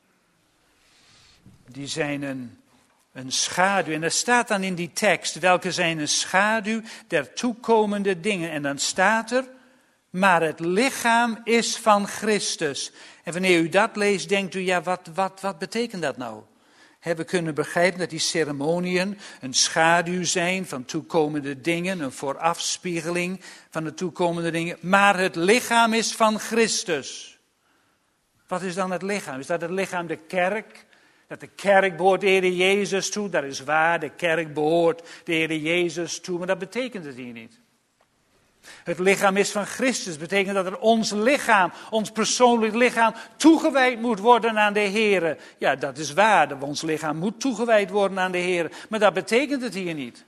S1: Die zijn een schaduw. En er staat dan in die tekst, welke zijn een schaduw der toekomende dingen. En dan staat er, maar het lichaam is van Christus. En wanneer u dat leest, denkt u, ja, wat betekent dat nou? We kunnen begrijpen dat die ceremoniën een schaduw zijn van toekomende dingen, een voorafspiegeling van de toekomende dingen. Maar het lichaam is van Christus. Wat is dan het lichaam? Is dat het lichaam de kerk? Dat de kerk behoort de Heer Jezus toe? Dat is waar, de kerk behoort de Heer Jezus toe, maar dat betekent het hier niet. Het lichaam is van Christus. Betekent dat er ons lichaam, ons persoonlijk lichaam, toegewijd moet worden aan de Heer. Ja, dat is waar. Dat ons lichaam moet toegewijd worden aan de Heer. Maar dat betekent het hier niet.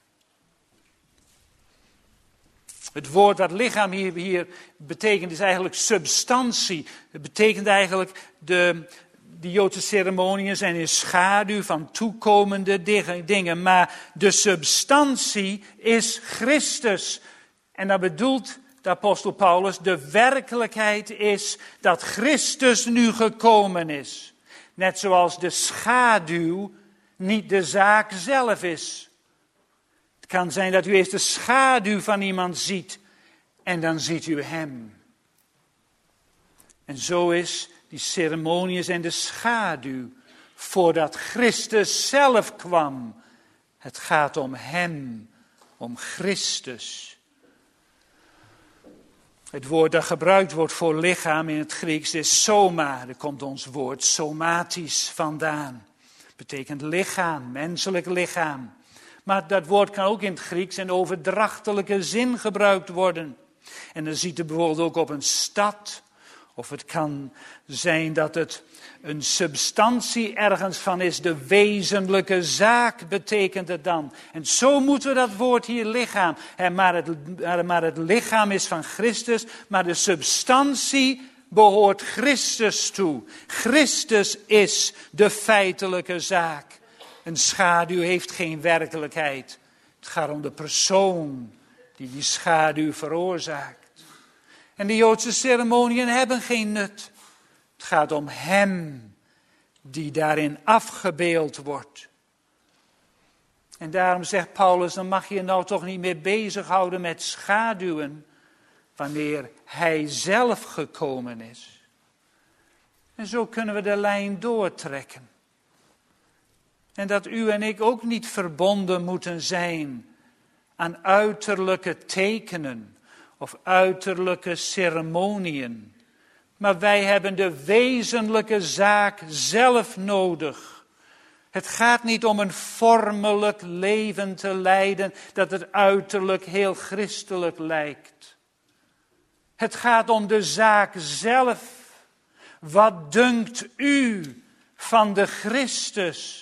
S1: Het woord dat lichaam hier betekent is eigenlijk substantie. Het betekent eigenlijk die Joodse ceremoniën zijn een schaduw van toekomende dingen. Maar de substantie is Christus. En dat bedoelt de apostel Paulus, de werkelijkheid is dat Christus nu gekomen is. Net zoals de schaduw niet de zaak zelf is. Het kan zijn dat u eerst de schaduw van iemand ziet en dan ziet u hem. En zo is die ceremoniën zijn de schaduw voordat Christus zelf kwam. Het gaat om hem, om Christus. Het woord dat gebruikt wordt voor lichaam in het Grieks is soma. Daar komt ons woord somatisch vandaan. Betekent lichaam, menselijk lichaam. Maar dat woord kan ook in het Grieks in overdrachtelijke zin gebruikt worden. En dan ziet u bijvoorbeeld ook op een stad. Of het kan zijn dat het een substantie ergens van is. De wezenlijke zaak betekent het dan. En zo moeten we dat woord hier lichaam. Maar het lichaam is van Christus. Maar de substantie behoort Christus toe. Christus is de feitelijke zaak. Een schaduw heeft geen werkelijkheid. Het gaat om de persoon die schaduw veroorzaakt. En de Joodse ceremoniën hebben geen nut. Het gaat om hem die daarin afgebeeld wordt. En daarom zegt Paulus, dan mag je nou toch niet meer bezighouden met schaduwen wanneer hij zelf gekomen is. En zo kunnen we de lijn doortrekken. En dat u en ik ook niet verbonden moeten zijn aan uiterlijke tekenen of uiterlijke ceremoniën. Maar wij hebben de wezenlijke zaak zelf nodig. Het gaat niet om een vormelijk leven te leiden dat het uiterlijk heel christelijk lijkt. Het gaat om de zaak zelf. Wat dunkt u van de Christus?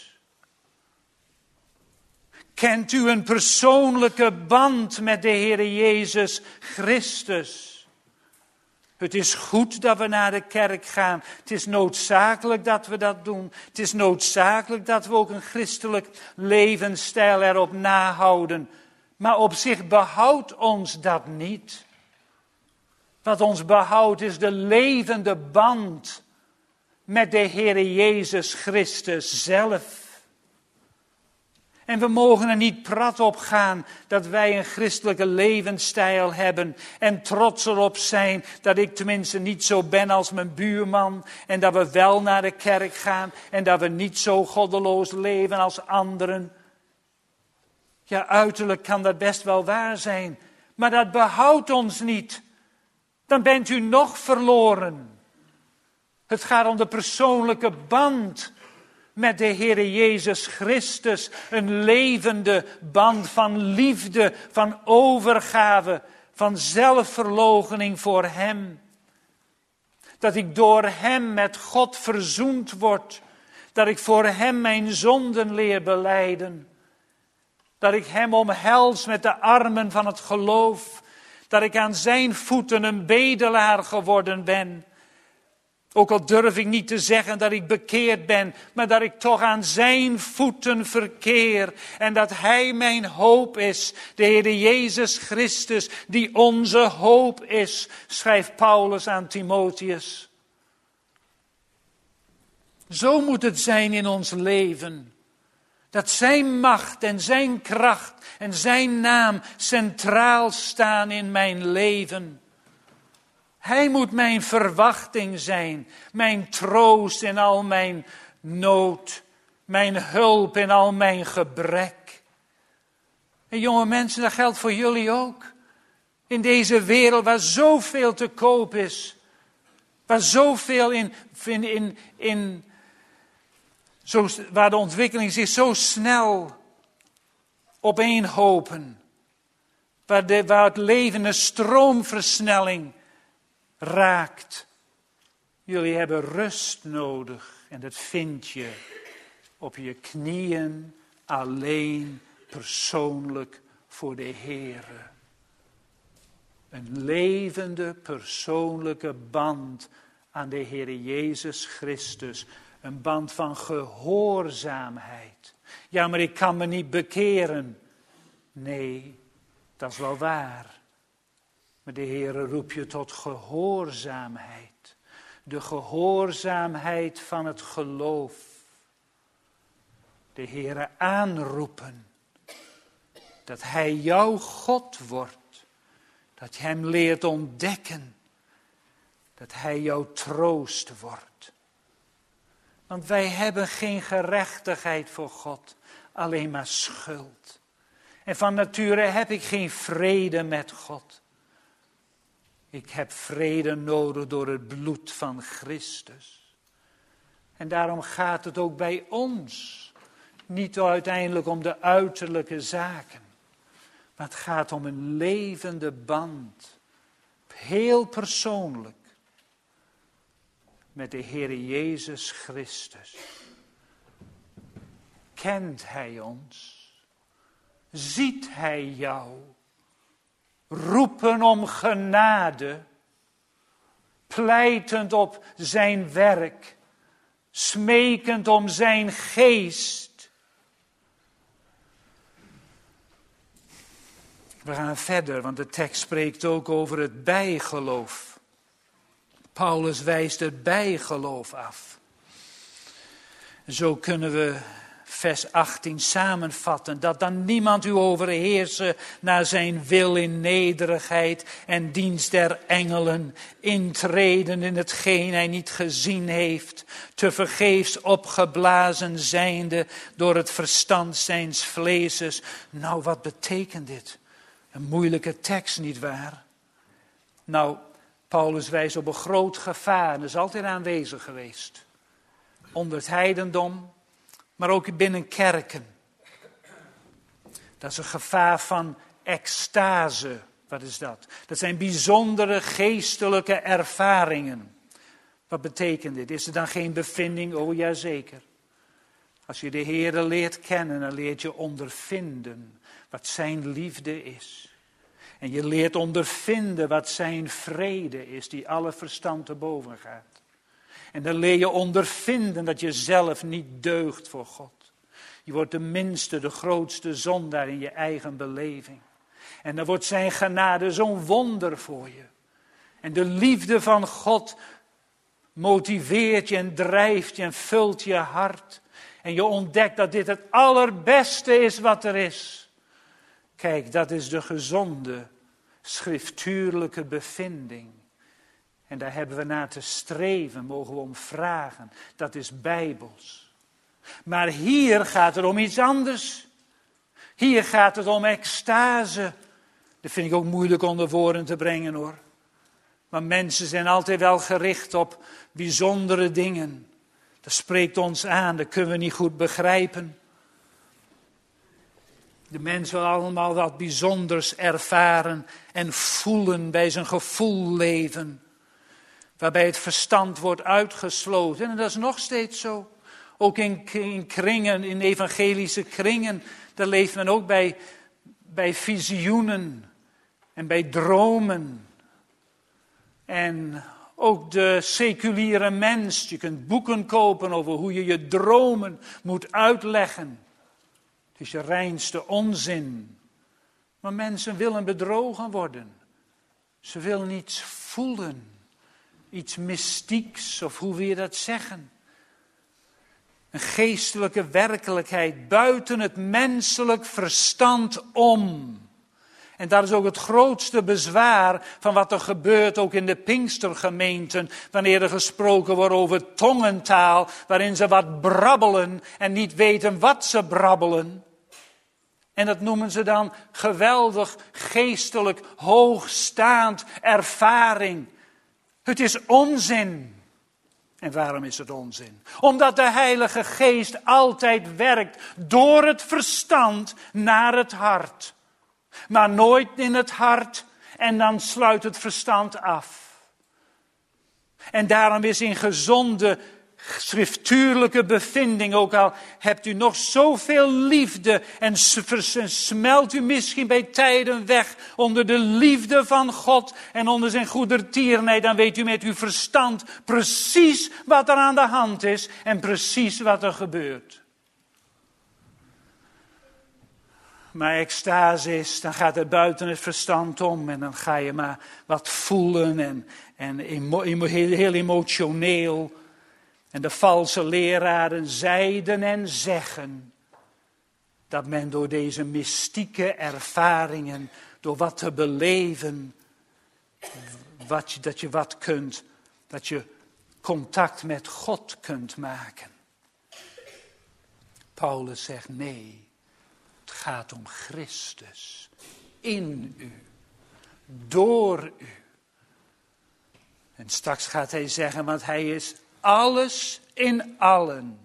S1: Kent u een persoonlijke band met de Heer Jezus Christus? Het is goed dat we naar de kerk gaan. Het is noodzakelijk dat we dat doen. Het is noodzakelijk dat we ook een christelijk levensstijl erop nahouden. Maar op zich behoudt ons dat niet. Wat ons behoudt is de levende band met de Heer Jezus Christus zelf. En we mogen er niet prat op gaan dat wij een christelijke levensstijl hebben en trots erop zijn dat ik tenminste niet zo ben als mijn buurman en dat we wel naar de kerk gaan en dat we niet zo goddeloos leven als anderen. Ja, uiterlijk kan dat best wel waar zijn, maar dat behoudt ons niet. Dan bent u nog verloren. Het gaat om de persoonlijke band met de Heer Jezus Christus, een levende band van liefde, van overgave, van zelfverloochening voor Hem. Dat ik door Hem met God verzoend word, dat ik voor Hem mijn zonden leer belijden, dat ik Hem omhels met de armen van het geloof, dat ik aan Zijn voeten een bedelaar geworden ben. Ook al durf ik niet te zeggen dat ik bekeerd ben, maar dat ik toch aan zijn voeten verkeer. En dat hij mijn hoop is, de Heer Jezus Christus, die onze hoop is, schrijft Paulus aan Timotheus. Zo moet het zijn in ons leven. Dat zijn macht en zijn kracht en zijn naam centraal staan in mijn leven. Hij moet mijn verwachting zijn, mijn troost in al mijn nood, mijn hulp in al mijn gebrek. En jonge mensen, dat geldt voor jullie ook. In deze wereld waar zoveel te koop is, waar zoveel waar de ontwikkeling zich zo snel opeenhopen, waar het leven een stroomversnelling raakt. Jullie hebben rust nodig en dat vind je op je knieën alleen persoonlijk voor de Heere. Een levende persoonlijke band aan de Heere Jezus Christus. Een band van gehoorzaamheid. Ja, maar ik kan me niet bekeren. Nee, dat is wel waar. Maar de Heere roept je tot gehoorzaamheid. De gehoorzaamheid van het geloof. De Heere aanroepen. Dat Hij jouw God wordt. Dat je Hem leert ontdekken. Dat Hij jouw troost wordt. Want wij hebben geen gerechtigheid voor God. Alleen maar schuld. En van nature heb ik geen vrede met God. Ik heb vrede nodig door het bloed van Christus. En daarom gaat het ook bij ons niet uiteindelijk om de uiterlijke zaken. Maar het gaat om een levende band. Heel persoonlijk. Met de Heer Jezus Christus. Kent Hij ons? Ziet Hij jou? Roepen om genade, pleitend op zijn werk, smekend om zijn geest. We gaan verder, want de tekst spreekt ook over het bijgeloof. Paulus wijst het bijgeloof af. Zo kunnen we vers 18 samenvatten, dat dan niemand u overheersen naar zijn wil in nederigheid en dienst der engelen, intreden in hetgeen hij niet gezien heeft, tevergeefs opgeblazen zijnde door het verstand zijns vleeses. Nou, wat betekent dit? Een moeilijke tekst, nietwaar? Nou, Paulus wijst op een groot gevaar, dat is altijd aanwezig geweest. Onder het heidendom, maar ook binnen kerken. Dat is een gevaar van extase. Wat is dat? Dat zijn bijzondere geestelijke ervaringen. Wat betekent dit? Is er dan geen bevinding? Oh ja, zeker. Als je de Heere leert kennen, dan leert je ondervinden wat zijn liefde is. En je leert ondervinden wat zijn vrede is, die alle verstand te boven gaat. En dan leer je ondervinden dat je zelf niet deugt voor God. Je wordt de minste, de grootste zondaar in je eigen beleving. En dan wordt zijn genade zo'n wonder voor je. En de liefde van God motiveert je en drijft je en vult je hart. En je ontdekt dat dit het allerbeste is wat er is. Kijk, dat is de gezonde, schriftuurlijke bevinding. En daar hebben we naar te streven, mogen we om vragen. Dat is bijbels. Maar hier gaat het om iets anders. Hier gaat het om extase. Dat vind ik ook moeilijk onder woorden te brengen hoor. Maar mensen zijn altijd wel gericht op bijzondere dingen. Dat spreekt ons aan, dat kunnen we niet goed begrijpen. De mens wil allemaal wat bijzonders ervaren en voelen, bij zijn gevoel leven. Waarbij het verstand wordt uitgesloten. En dat is nog steeds zo. Ook in kringen, in evangelische kringen, daar leeft men ook bij visioenen en bij dromen. En ook de seculiere mens, je kunt boeken kopen over hoe je je dromen moet uitleggen. Het is je reinste onzin. Maar mensen willen bedrogen worden. Ze willen iets voelen. Iets mystieks, of hoe wil je dat zeggen? Een geestelijke werkelijkheid buiten het menselijk verstand om. En dat is ook het grootste bezwaar van wat er gebeurt ook in de Pinkstergemeenten. Wanneer er gesproken wordt over tongentaal, waarin ze wat brabbelen en niet weten wat ze brabbelen. En dat noemen ze dan geweldig geestelijk hoogstaand ervaring. Het is onzin. En waarom is het onzin? Omdat de Heilige Geest altijd werkt door het verstand naar het hart. Maar nooit in het hart en dan sluit het verstand af. En daarom is in gezonde schriftuurlijke bevinding, ook al hebt u nog zoveel liefde en smelt u misschien bij tijden weg onder de liefde van God en onder zijn goedertierenheid, dan weet u met uw verstand precies wat er aan de hand is en precies wat er gebeurt. Maar extase is, dan gaat het buiten het verstand om en dan ga je maar wat voelen en heel emotioneel. En de valse leraren zeiden en zeggen dat men door deze mystieke ervaringen, door wat te beleven, dat je contact met God kunt maken. Paulus zegt nee, het gaat om Christus, in u, door u. En straks gaat hij zeggen, want hij is alles in allen.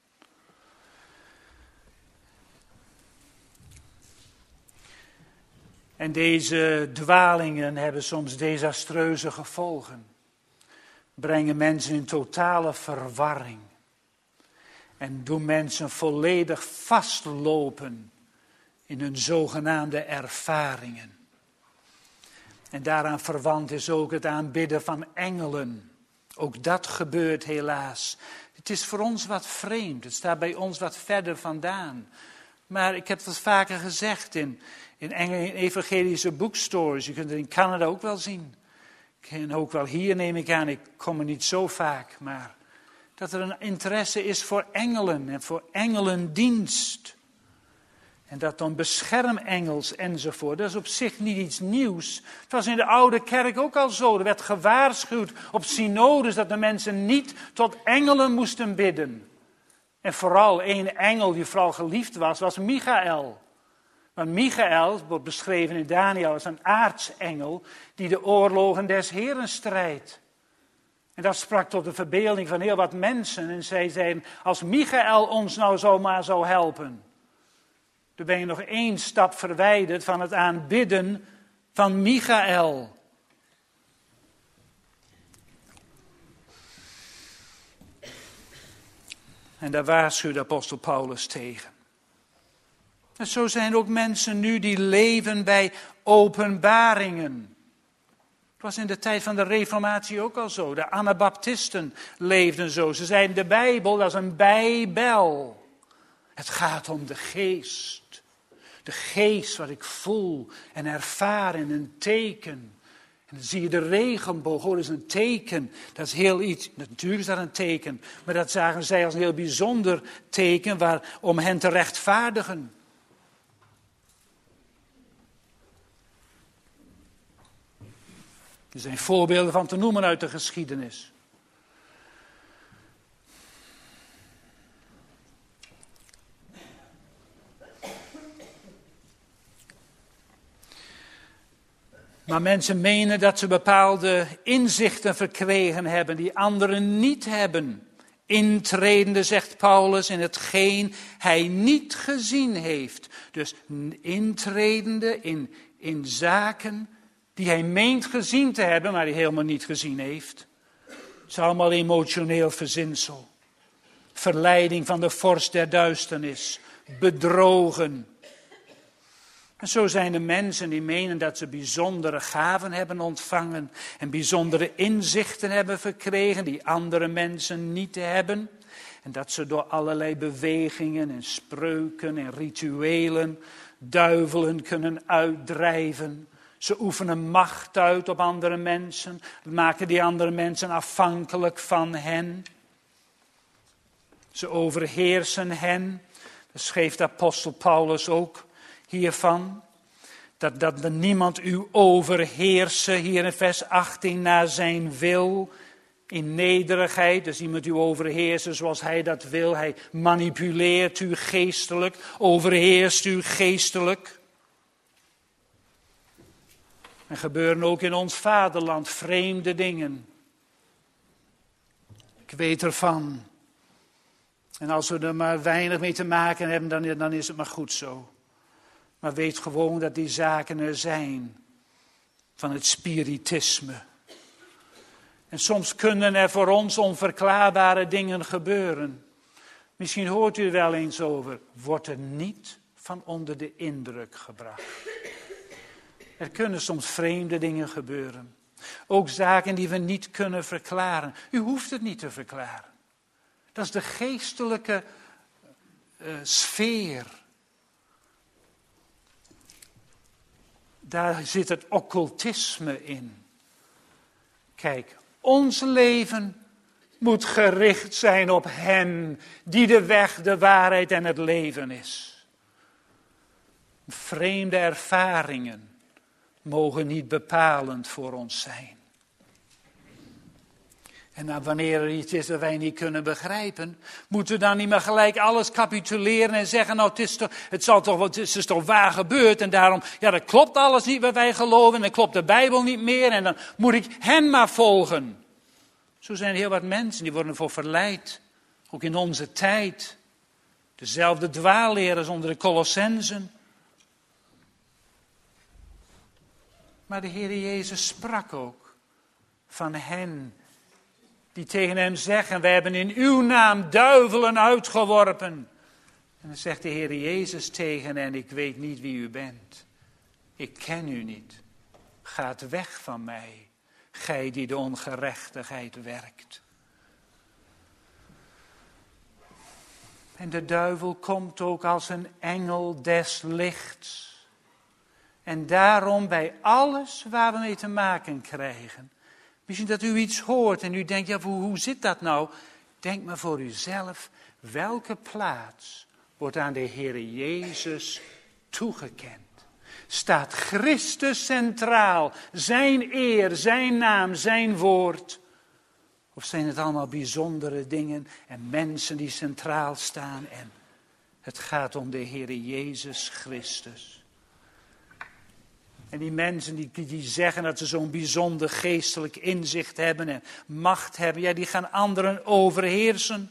S1: En deze dwalingen hebben soms desastreuze gevolgen. Brengen mensen in totale verwarring. En doen mensen volledig vastlopen in hun zogenaamde ervaringen. En daaraan verwant is ook het aanbidden van engelen. Ook dat gebeurt helaas. Het is voor ons wat vreemd. Het staat bij ons wat verder vandaan. Maar ik heb het vaker gezegd in evangelische bookstores. Je kunt het in Canada ook wel zien. En ook wel hier neem ik aan. Ik kom er niet zo vaak. Maar dat er een interesse is voor engelen en voor engelendienst. En dat dan beschermengels enzovoort. Dat is op zich niet iets nieuws. Het was in de oude kerk ook al zo. Er werd gewaarschuwd op synodes dat de mensen niet tot engelen moesten bidden. En vooral één engel die vooral geliefd was Michael. Want Michael wordt beschreven in Daniel als een aartsengel die de oorlogen des Heeren strijdt. En dat sprak tot de verbeelding van heel wat mensen. En zij zeiden, als Michael ons nou zomaar zou helpen. Dan ben je nog 1 stap verwijderd van het aanbidden van Michael. En daar waarschuwt apostel Paulus tegen. En zo zijn er ook mensen nu die leven bij openbaringen. Het was in de tijd van de Reformatie ook al zo. De Anabaptisten leefden zo. Ze zeiden de Bijbel, dat is een bijbel. Het gaat om de geest. De geest wat ik voel en ervaar in een teken. En dan zie je de regenboog, dat is een teken. Dat is heel iets, natuurlijk is dat een teken. Maar dat zagen zij als een heel bijzonder teken om hen te rechtvaardigen. Er zijn voorbeelden van te noemen uit de geschiedenis. Maar mensen menen dat ze bepaalde inzichten verkregen hebben die anderen niet hebben. Intredende, zegt Paulus, in hetgeen hij niet gezien heeft. Dus intredende in zaken die hij meent gezien te hebben, maar die helemaal niet gezien heeft. Het is allemaal emotioneel verzinsel. Verleiding van de vorst der duisternis. Bedrogen. En zo zijn er mensen die menen dat ze bijzondere gaven hebben ontvangen en bijzondere inzichten hebben verkregen die andere mensen niet hebben. En dat ze door allerlei bewegingen en spreuken en rituelen duivelen kunnen uitdrijven. Ze oefenen macht uit op andere mensen, maken die andere mensen afhankelijk van hen. Ze overheersen hen. Dat schreef de apostel Paulus ook hiervan. Dat niemand u overheersen, hier in vers 18, naar zijn wil, in nederigheid. Dus iemand u overheersen zoals hij dat wil. Hij manipuleert u geestelijk, overheerst u geestelijk. Er gebeuren ook in ons vaderland vreemde dingen. Ik weet ervan. En als we er maar weinig mee te maken hebben, dan is het maar goed zo. Maar weet gewoon dat die zaken er zijn. Van het spiritisme. En soms kunnen er voor ons onverklaarbare dingen gebeuren. Misschien hoort u er wel eens over. Wordt er niet van onder de indruk gebracht. Er kunnen soms vreemde dingen gebeuren. Ook zaken die we niet kunnen verklaren. U hoeft het niet te verklaren. Dat is de geestelijke sfeer. Daar zit het occultisme in. Kijk, ons leven moet gericht zijn op Hem die de weg, de waarheid en het leven is. Vreemde ervaringen mogen niet bepalend voor ons zijn. En dan wanneer er iets is dat wij niet kunnen begrijpen, moeten we dan niet meer gelijk alles capituleren en zeggen, nou het is toch waar gebeurd en daarom, ja dat klopt alles niet wat wij geloven en dan klopt de Bijbel niet meer en dan moet ik hen maar volgen. Zo zijn er heel wat mensen die worden voor verleid, ook in onze tijd. Dezelfde dwaallerers onder de Colossensen. Maar de Heer Jezus sprak ook van hen die tegen hem zeggen, wij hebben in uw naam duivelen uitgeworpen. En dan zegt de Heer Jezus tegen hen, ik weet niet wie u bent. Ik ken u niet. Gaat weg van mij, gij die de ongerechtigheid werkt. En de duivel komt ook als een engel des lichts. En daarom bij alles waar we mee te maken krijgen. Misschien dat u iets hoort en u denkt, ja, hoe zit dat nou? Denk maar voor uzelf, welke plaats wordt aan de Heer Jezus toegekend? Staat Christus centraal, zijn eer, zijn naam, zijn woord? Of zijn het allemaal bijzondere dingen en mensen die centraal staan en het gaat om de Heer Jezus Christus? En die mensen die zeggen dat ze zo'n bijzonder geestelijk inzicht hebben en macht hebben, ja, die gaan anderen overheersen.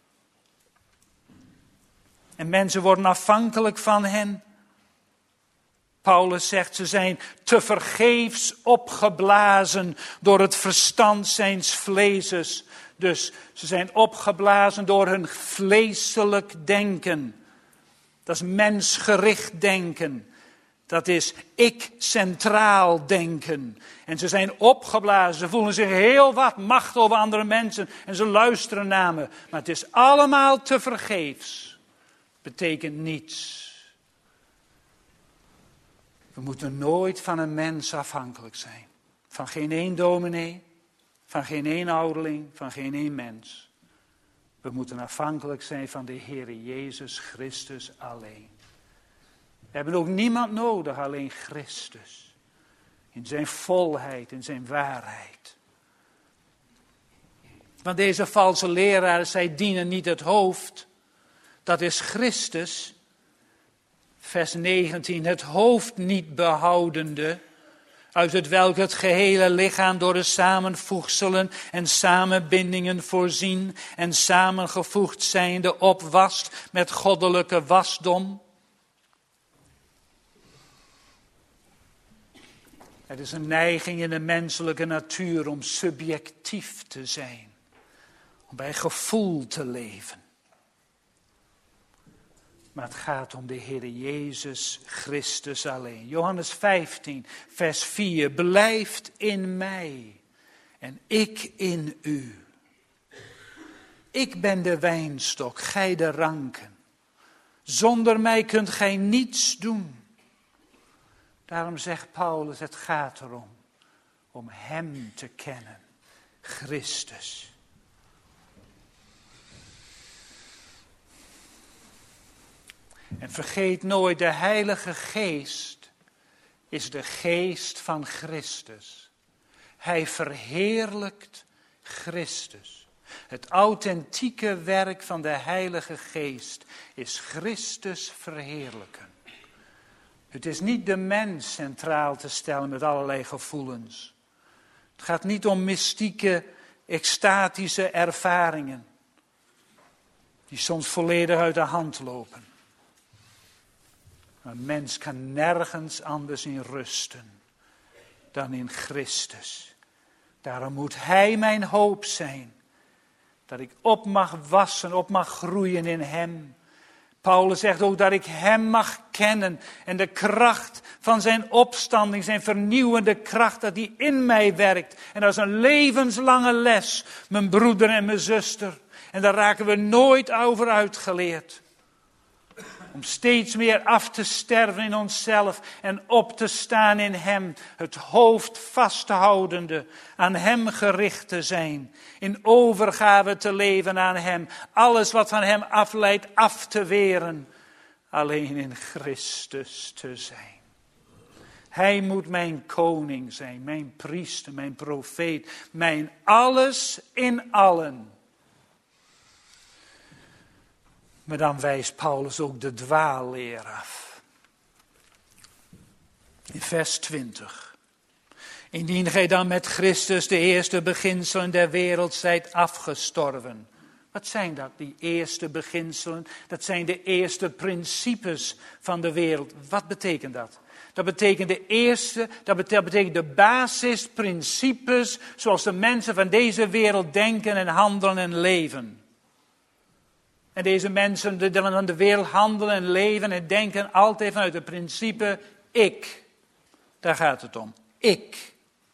S1: En mensen worden afhankelijk van hen. Paulus zegt, ze zijn tevergeefs opgeblazen door het verstand zijns vleeses. Dus ze zijn opgeblazen door hun vleeselijk denken. Dat is mensgericht denken. Dat is ik-centraal denken. En ze zijn opgeblazen, ze voelen zich heel wat macht over andere mensen. En ze luisteren naar me. Maar het is allemaal tevergeefs. Betekent niets. We moeten nooit van een mens afhankelijk zijn. Van geen één dominee, van geen één ouderling, van geen één mens. We moeten afhankelijk zijn van de Heer Jezus Christus alleen. We hebben ook niemand nodig, alleen Christus. In zijn volheid, in zijn waarheid. Want deze valse leraren, zij dienen niet het hoofd. Dat is Christus. Vers 19, het hoofd niet behoudende, uit het welk het gehele lichaam door de samenvoegselen en samenbindingen voorzien en samengevoegd zijnde opwast met goddelijke wasdom. Het is een neiging in de menselijke natuur om subjectief te zijn, om bij gevoel te leven. Maar het gaat om de Heer Jezus Christus alleen. Johannes 15, vers 4. Blijft in mij en ik in u. Ik ben de wijnstok, gij de ranken. Zonder mij kunt gij niets doen. Daarom zegt Paulus, het gaat erom om hem te kennen. Christus. En vergeet nooit, de Heilige Geest is de geest van Christus. Hij verheerlijkt Christus. Het authentieke werk van de Heilige Geest is Christus verheerlijken. Het is niet de mens centraal te stellen met allerlei gevoelens. Het gaat niet om mystieke, extatische ervaringen, die soms volledig uit de hand lopen. Een mens kan nergens anders in rusten dan in Christus. Daarom moet Hij mijn hoop zijn. Dat ik op mag wassen, op mag groeien in Hem. Paulus zegt ook dat ik Hem mag kennen. En de kracht van zijn opstanding, zijn vernieuwende kracht, dat die in mij werkt. En dat is een levenslange les, mijn broeder en mijn zuster. En daar raken we nooit over uitgeleerd. Om steeds meer af te sterven in onszelf en op te staan in Hem. Het hoofd vasthoudende, aan Hem gericht te zijn. In overgave te leven aan Hem. Alles wat van Hem afleidt af te weren. Alleen in Christus te zijn. Hij moet mijn koning zijn, mijn priester, mijn profeet. Mijn alles in allen. Maar dan wijst Paulus ook de dwaalleer af. In vers 20. Indien gij dan met Christus de eerste beginselen der wereld zijt afgestorven. Wat zijn dat, die eerste beginselen? Dat zijn de eerste principes van de wereld. Wat betekent dat? Dat betekent dat betekent de basisprincipes zoals de mensen van deze wereld denken en handelen en leven. En deze mensen die van de wereld handelen en leven en denken altijd vanuit het principe ik. Daar gaat het om. Ik.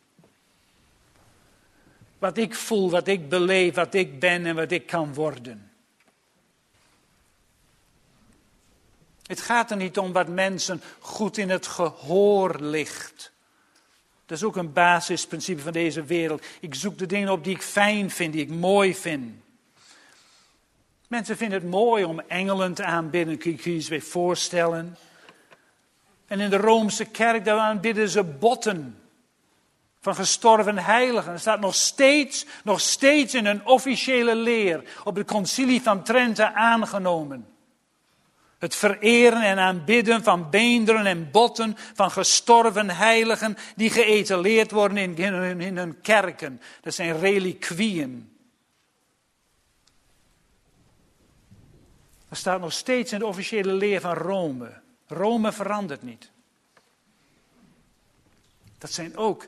S1: Wat ik voel, wat ik beleef, wat ik ben en wat ik kan worden. Het gaat er niet om wat mensen goed in het gehoor ligt. Dat is ook een basisprincipe van deze wereld. Ik zoek de dingen op die ik fijn vind, die ik mooi vind. Mensen vinden het mooi om engelen te aanbidden, kun je je weer voorstellen. En in de Roomse kerk, daar aanbidden ze botten van gestorven heiligen. Dat staat nog steeds in een officiële leer op het concilie van Trente aangenomen. Het vereren en aanbidden van beenderen en botten van gestorven heiligen die geëtaleerd worden in hun kerken. Dat zijn reliquieën. Dat staat nog steeds in de officiële leer van Rome. Rome verandert niet. Dat zijn ook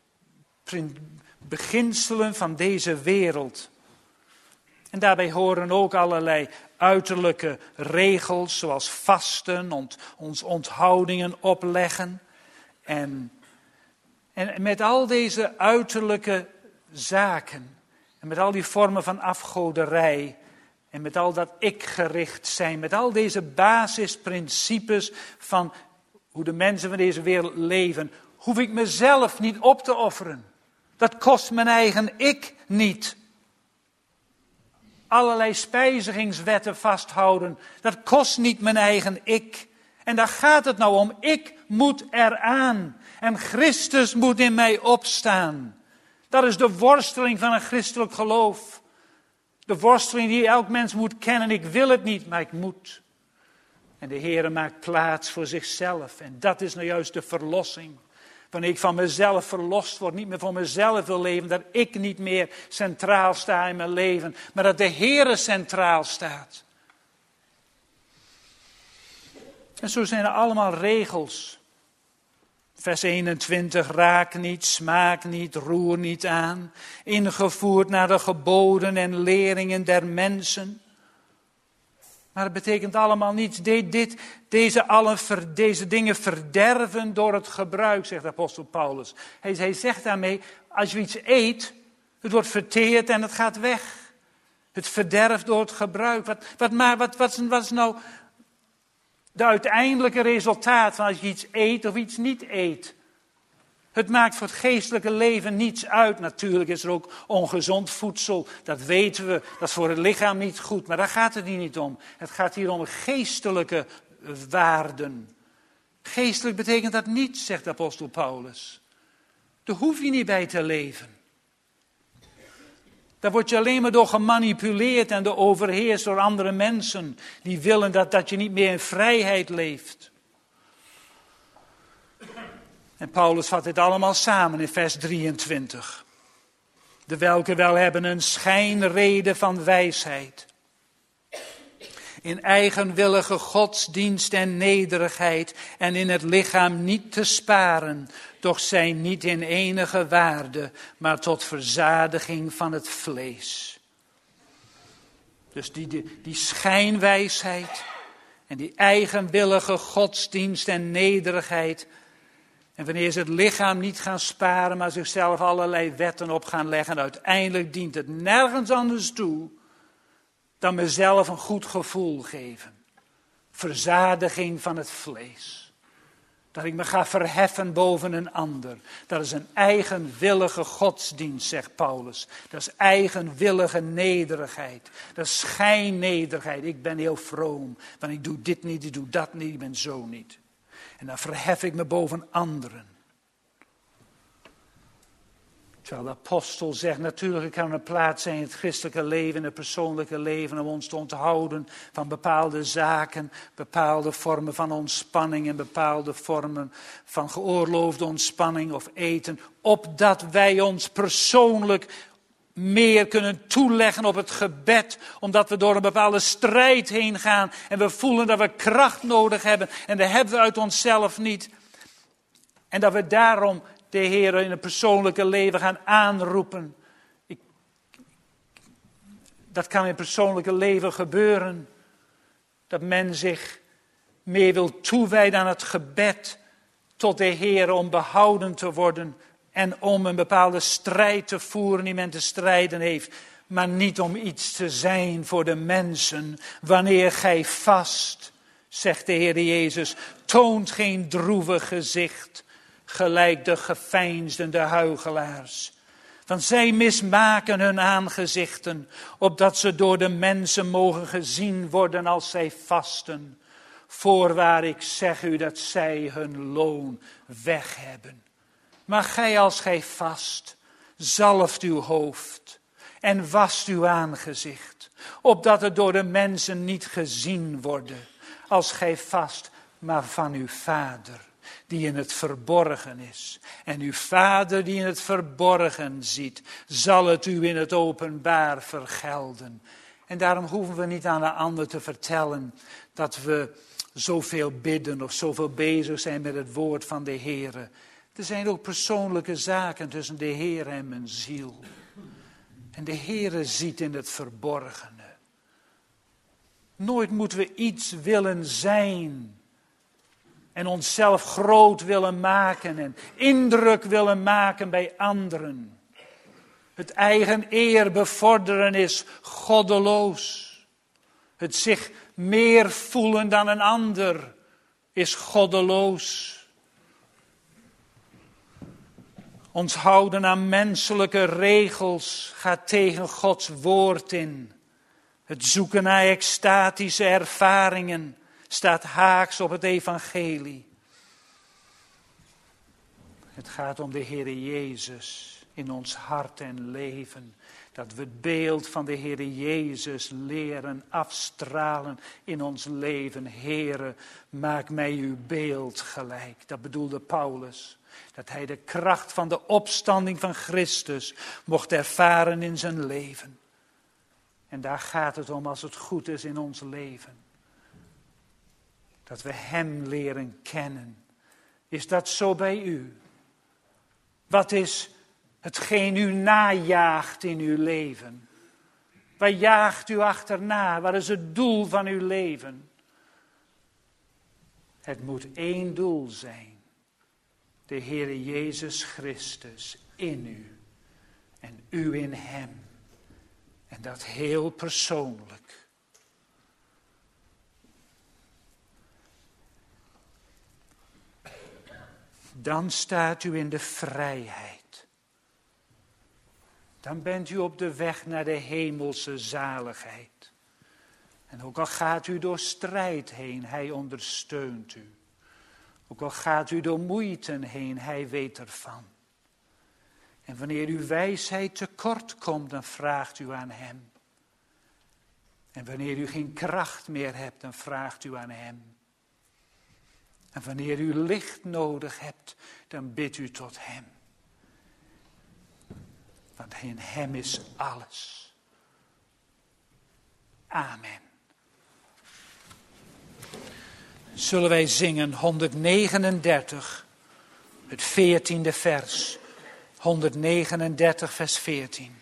S1: beginselen van deze wereld. En daarbij horen ook allerlei uiterlijke regels, zoals vasten, ons onthoudingen opleggen. En met al deze uiterlijke zaken, en met al die vormen van afgoderij, en met al dat ik-gericht zijn, met al deze basisprincipes van hoe de mensen van deze wereld leven, hoef ik mezelf niet op te offeren. Dat kost mijn eigen ik niet. Allerlei spijzigingswetten vasthouden, dat kost niet mijn eigen ik. En daar gaat het nou om. Ik moet eraan. En Christus moet in mij opstaan. Dat is de worsteling van een christelijk geloof. De worsteling die elk mens moet kennen. Ik wil het niet, maar ik moet. En de Heere maakt plaats voor zichzelf. En dat is nou juist de verlossing. Wanneer ik van mezelf verlost word, niet meer voor mezelf wil leven, dat ik niet meer centraal sta in mijn leven, maar dat de Heere centraal staat. En zo zijn er allemaal regels. Vers 21, raak niet, smaak niet, roer niet aan, ingevoerd naar de geboden en leringen der mensen. Maar het betekent allemaal niets. Deze dingen verderven door het gebruik, zegt apostel Paulus. Hij zegt daarmee, als je iets eet, het wordt verteerd en het gaat weg. Het verderft door het gebruik. Wat is nou de uiteindelijke resultaat van als je iets eet of iets niet eet? Het maakt voor het geestelijke leven niets uit. Natuurlijk is er ook ongezond voedsel, dat weten we. Dat is voor het lichaam niet goed, maar daar gaat het hier niet om. Het gaat hier om geestelijke waarden. Geestelijk betekent dat niets, zegt de apostel Paulus. Daar hoef je niet bij te leven. Daar word je alleen maar door gemanipuleerd en door overheerst door andere mensen. Die willen dat je niet meer in vrijheid leeft. En Paulus vat dit allemaal samen in vers 23. De welke wel hebben een schijnrede van wijsheid. In eigenwillige godsdienst en nederigheid en in het lichaam niet te sparen, doch zijn niet in enige waarde, maar tot verzadiging van het vlees. Dus die schijnwijsheid en die eigenwillige godsdienst en nederigheid. En wanneer ze het lichaam niet gaan sparen, maar zichzelf allerlei wetten op gaan leggen, uiteindelijk dient het nergens anders toe dan mezelf een goed gevoel geven. Verzadiging van het vlees. Dat ik me ga verheffen boven een ander. Dat is een eigenwillige godsdienst, zegt Paulus. Dat is eigenwillige nederigheid. Dat is schijnnederigheid. Ik ben heel vroom, want ik doe dit niet, ik doe dat niet, ik ben zo niet. En dan verhef ik me boven anderen. Terwijl de apostel zegt, natuurlijk kan er een plaats zijn in het christelijke leven, in het persoonlijke leven, om ons te onthouden van bepaalde zaken, bepaalde vormen van ontspanning en bepaalde vormen van geoorloofde ontspanning of eten, opdat wij ons persoonlijk meer kunnen toeleggen op het gebed, omdat we door een bepaalde strijd heen gaan en we voelen dat we kracht nodig hebben en dat hebben we uit onszelf niet. En dat we daarom de Heer in het persoonlijke leven gaan aanroepen. Dat kan in het persoonlijke leven gebeuren. Dat men zich meer wil toewijden aan het gebed tot de Heer om behouden te worden. En om een bepaalde strijd te voeren die men te strijden heeft. Maar niet om iets te zijn voor de mensen. Wanneer gij vast, zegt de Heer Jezus, toont geen droevig gezicht. Gelijk de geveinsdende huichelaars. Want zij mismaken hun aangezichten, opdat ze door de mensen mogen gezien worden als zij vasten. Voorwaar ik zeg u dat zij hun loon weg hebben. Maar gij als gij vast, zalft uw hoofd en wast uw aangezicht, opdat het door de mensen niet gezien worden. als gij vast, maar van uw Vader, die in het verborgen is. En uw Vader die in het verborgen ziet, zal het u in het openbaar vergelden. En daarom hoeven we niet aan de ander te vertellen dat we zoveel bidden of zoveel bezig zijn met het woord van de Heer. Er zijn ook persoonlijke zaken tussen de Heer en mijn ziel. En de Heer ziet in het verborgene. Nooit moeten we iets willen zijn en onszelf groot willen maken en indruk willen maken bij anderen. Het eigen eer bevorderen is goddeloos. Het zich meer voelen dan een ander is goddeloos. Ons houden aan menselijke regels gaat tegen Gods woord in. Het zoeken naar extatische ervaringen staat haaks op het evangelie. Het gaat om de Heer Jezus in ons hart en leven. Dat we het beeld van de Heer Jezus leren afstralen in ons leven. Heere, maak mij uw beeld gelijk. Dat bedoelde Paulus. Dat hij de kracht van de opstanding van Christus mocht ervaren in zijn leven. En daar gaat het om als het goed is in ons leven. Dat we hem leren kennen. Is dat zo bij u? Wat is hetgeen u najaagt in uw leven? Waar jaagt u achterna? Wat is het doel van uw leven? Het moet één doel zijn. De Heere Jezus Christus in u en u in hem. En dat heel persoonlijk. Dan staat u in de vrijheid. Dan bent u op de weg naar de hemelse zaligheid. En ook al gaat u door strijd heen, hij ondersteunt u. Ook al gaat u door moeite heen, hij weet ervan. En wanneer uw wijsheid tekort komt, dan vraagt u aan hem. En wanneer u geen kracht meer hebt, dan vraagt u aan hem. En wanneer u licht nodig hebt, dan bidt u tot hem. Want in hem is alles. Amen. Zullen wij zingen 139, het 14e vers. 139 vers 14.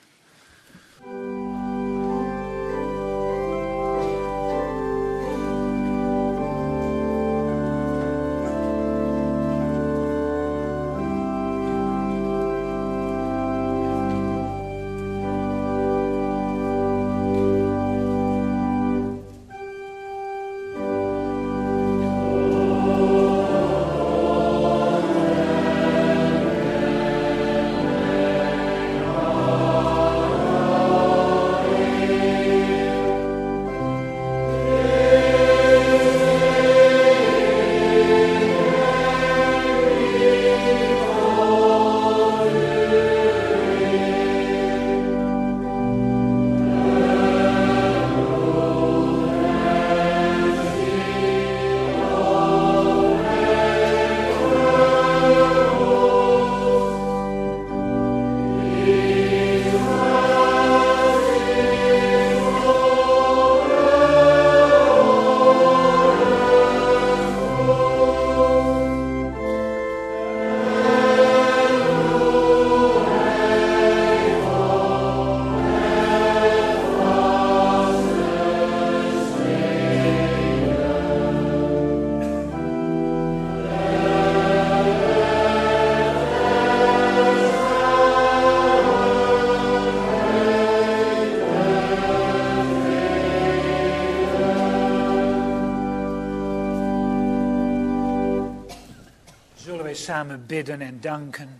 S1: Samen bidden en danken.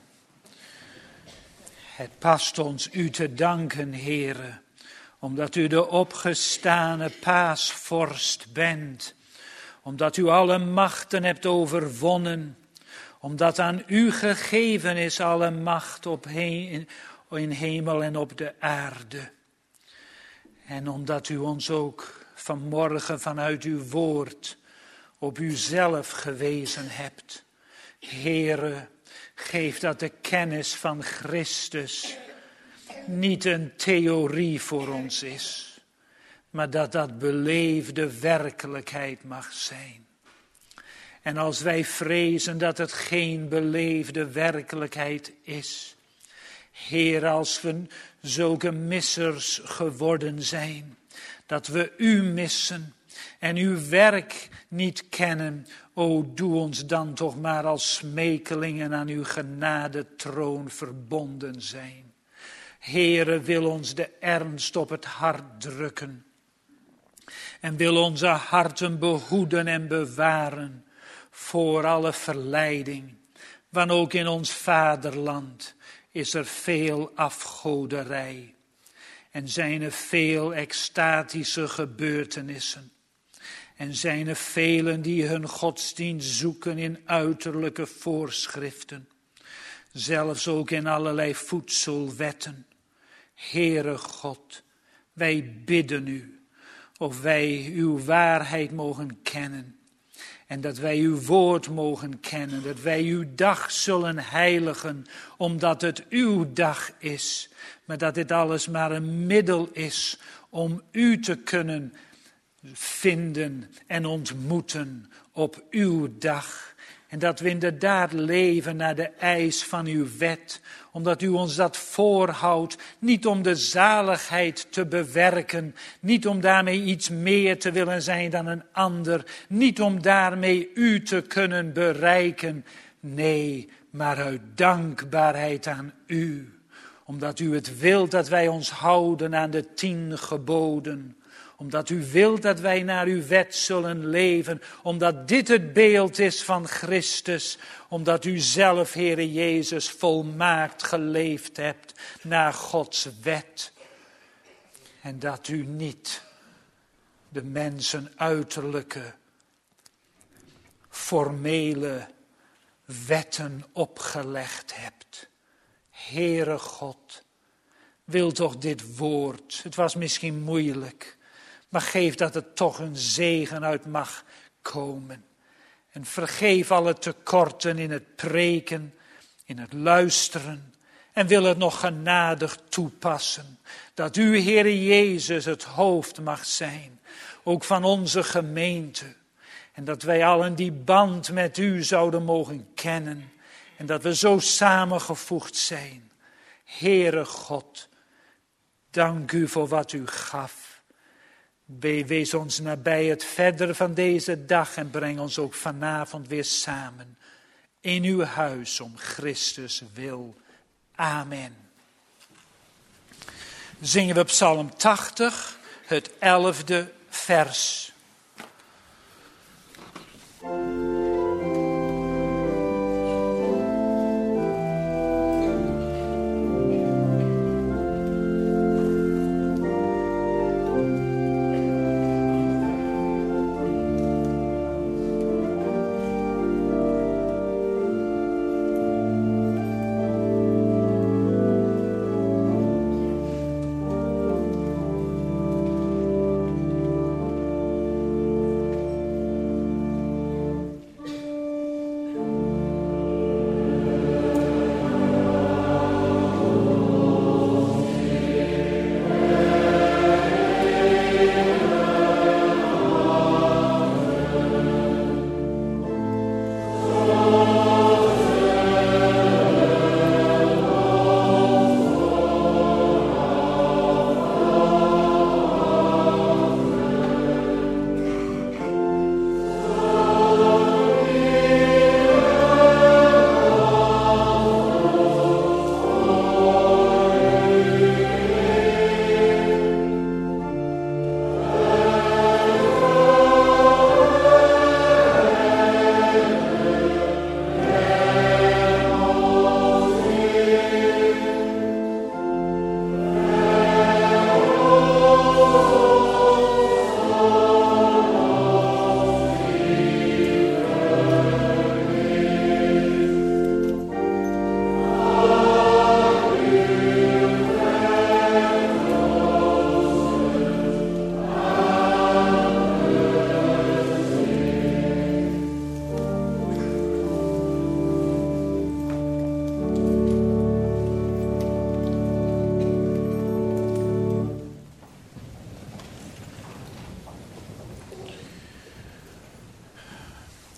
S1: Het past ons u te danken, Heere, omdat u de opgestane paasvorst bent, omdat u alle machten hebt overwonnen, omdat aan u gegeven is alle macht in hemel en op de aarde. En omdat u ons ook vanmorgen vanuit uw woord op uzelf gewezen hebt. Heere, geef dat de kennis van Christus niet een theorie voor ons is, maar dat dat beleefde werkelijkheid mag zijn. En als wij vrezen dat het geen beleefde werkelijkheid is, Heer, als we zulke missers geworden zijn, dat we u missen en uw werk niet kennen, o doe ons dan toch maar als smekelingen aan uw genadetroon verbonden zijn. Heere, wil ons de ernst op het hart drukken en wil onze harten behoeden en bewaren voor alle verleiding. Want ook in ons vaderland is er veel afgoderij en zijn er veel extatische gebeurtenissen. En zijn er velen die hun godsdienst zoeken in uiterlijke voorschriften, zelfs ook in allerlei voedselwetten. Heere God, wij bidden u of wij uw waarheid mogen kennen en dat wij uw woord mogen kennen, dat wij uw dag zullen heiligen, omdat het uw dag is, maar dat dit alles maar een middel is om u te kunnen vinden en ontmoeten op uw dag. En dat we inderdaad leven naar de eis van uw wet, omdat u ons dat voorhoudt, niet om de zaligheid te bewerken, niet om daarmee iets meer te willen zijn dan een ander, niet om daarmee u te kunnen bereiken, nee, maar uit dankbaarheid aan u, omdat u het wilt dat wij ons houden aan de 10 geboden, omdat u wilt dat wij naar uw wet zullen leven, omdat dit het beeld is van Christus, omdat u zelf, Heere Jezus, volmaakt geleefd hebt naar Gods wet. En dat u niet de mensen uiterlijke, formele wetten opgelegd hebt. Heere God, wil toch dit woord, het was misschien moeilijk, maar geef dat het toch een zegen uit mag komen. En vergeef alle tekorten in het preken, in het luisteren. En wil het nog genadig toepassen. Dat u, Heere Jezus, het hoofd mag zijn. Ook van onze gemeente. En dat wij allen die band met u zouden mogen kennen. En dat we zo samengevoegd zijn. Heere God, dank u voor wat u gaf. Wees ons nabij het verder van deze dag en breng ons ook vanavond weer samen in uw huis om Christus wil. Amen. Zingen we Psalm 80, het 11e vers.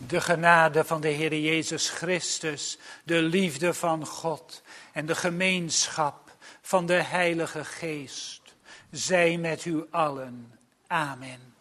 S1: De genade van de Heer Jezus Christus, de liefde van God en de gemeenschap van de Heilige Geest, zij met u allen. Amen.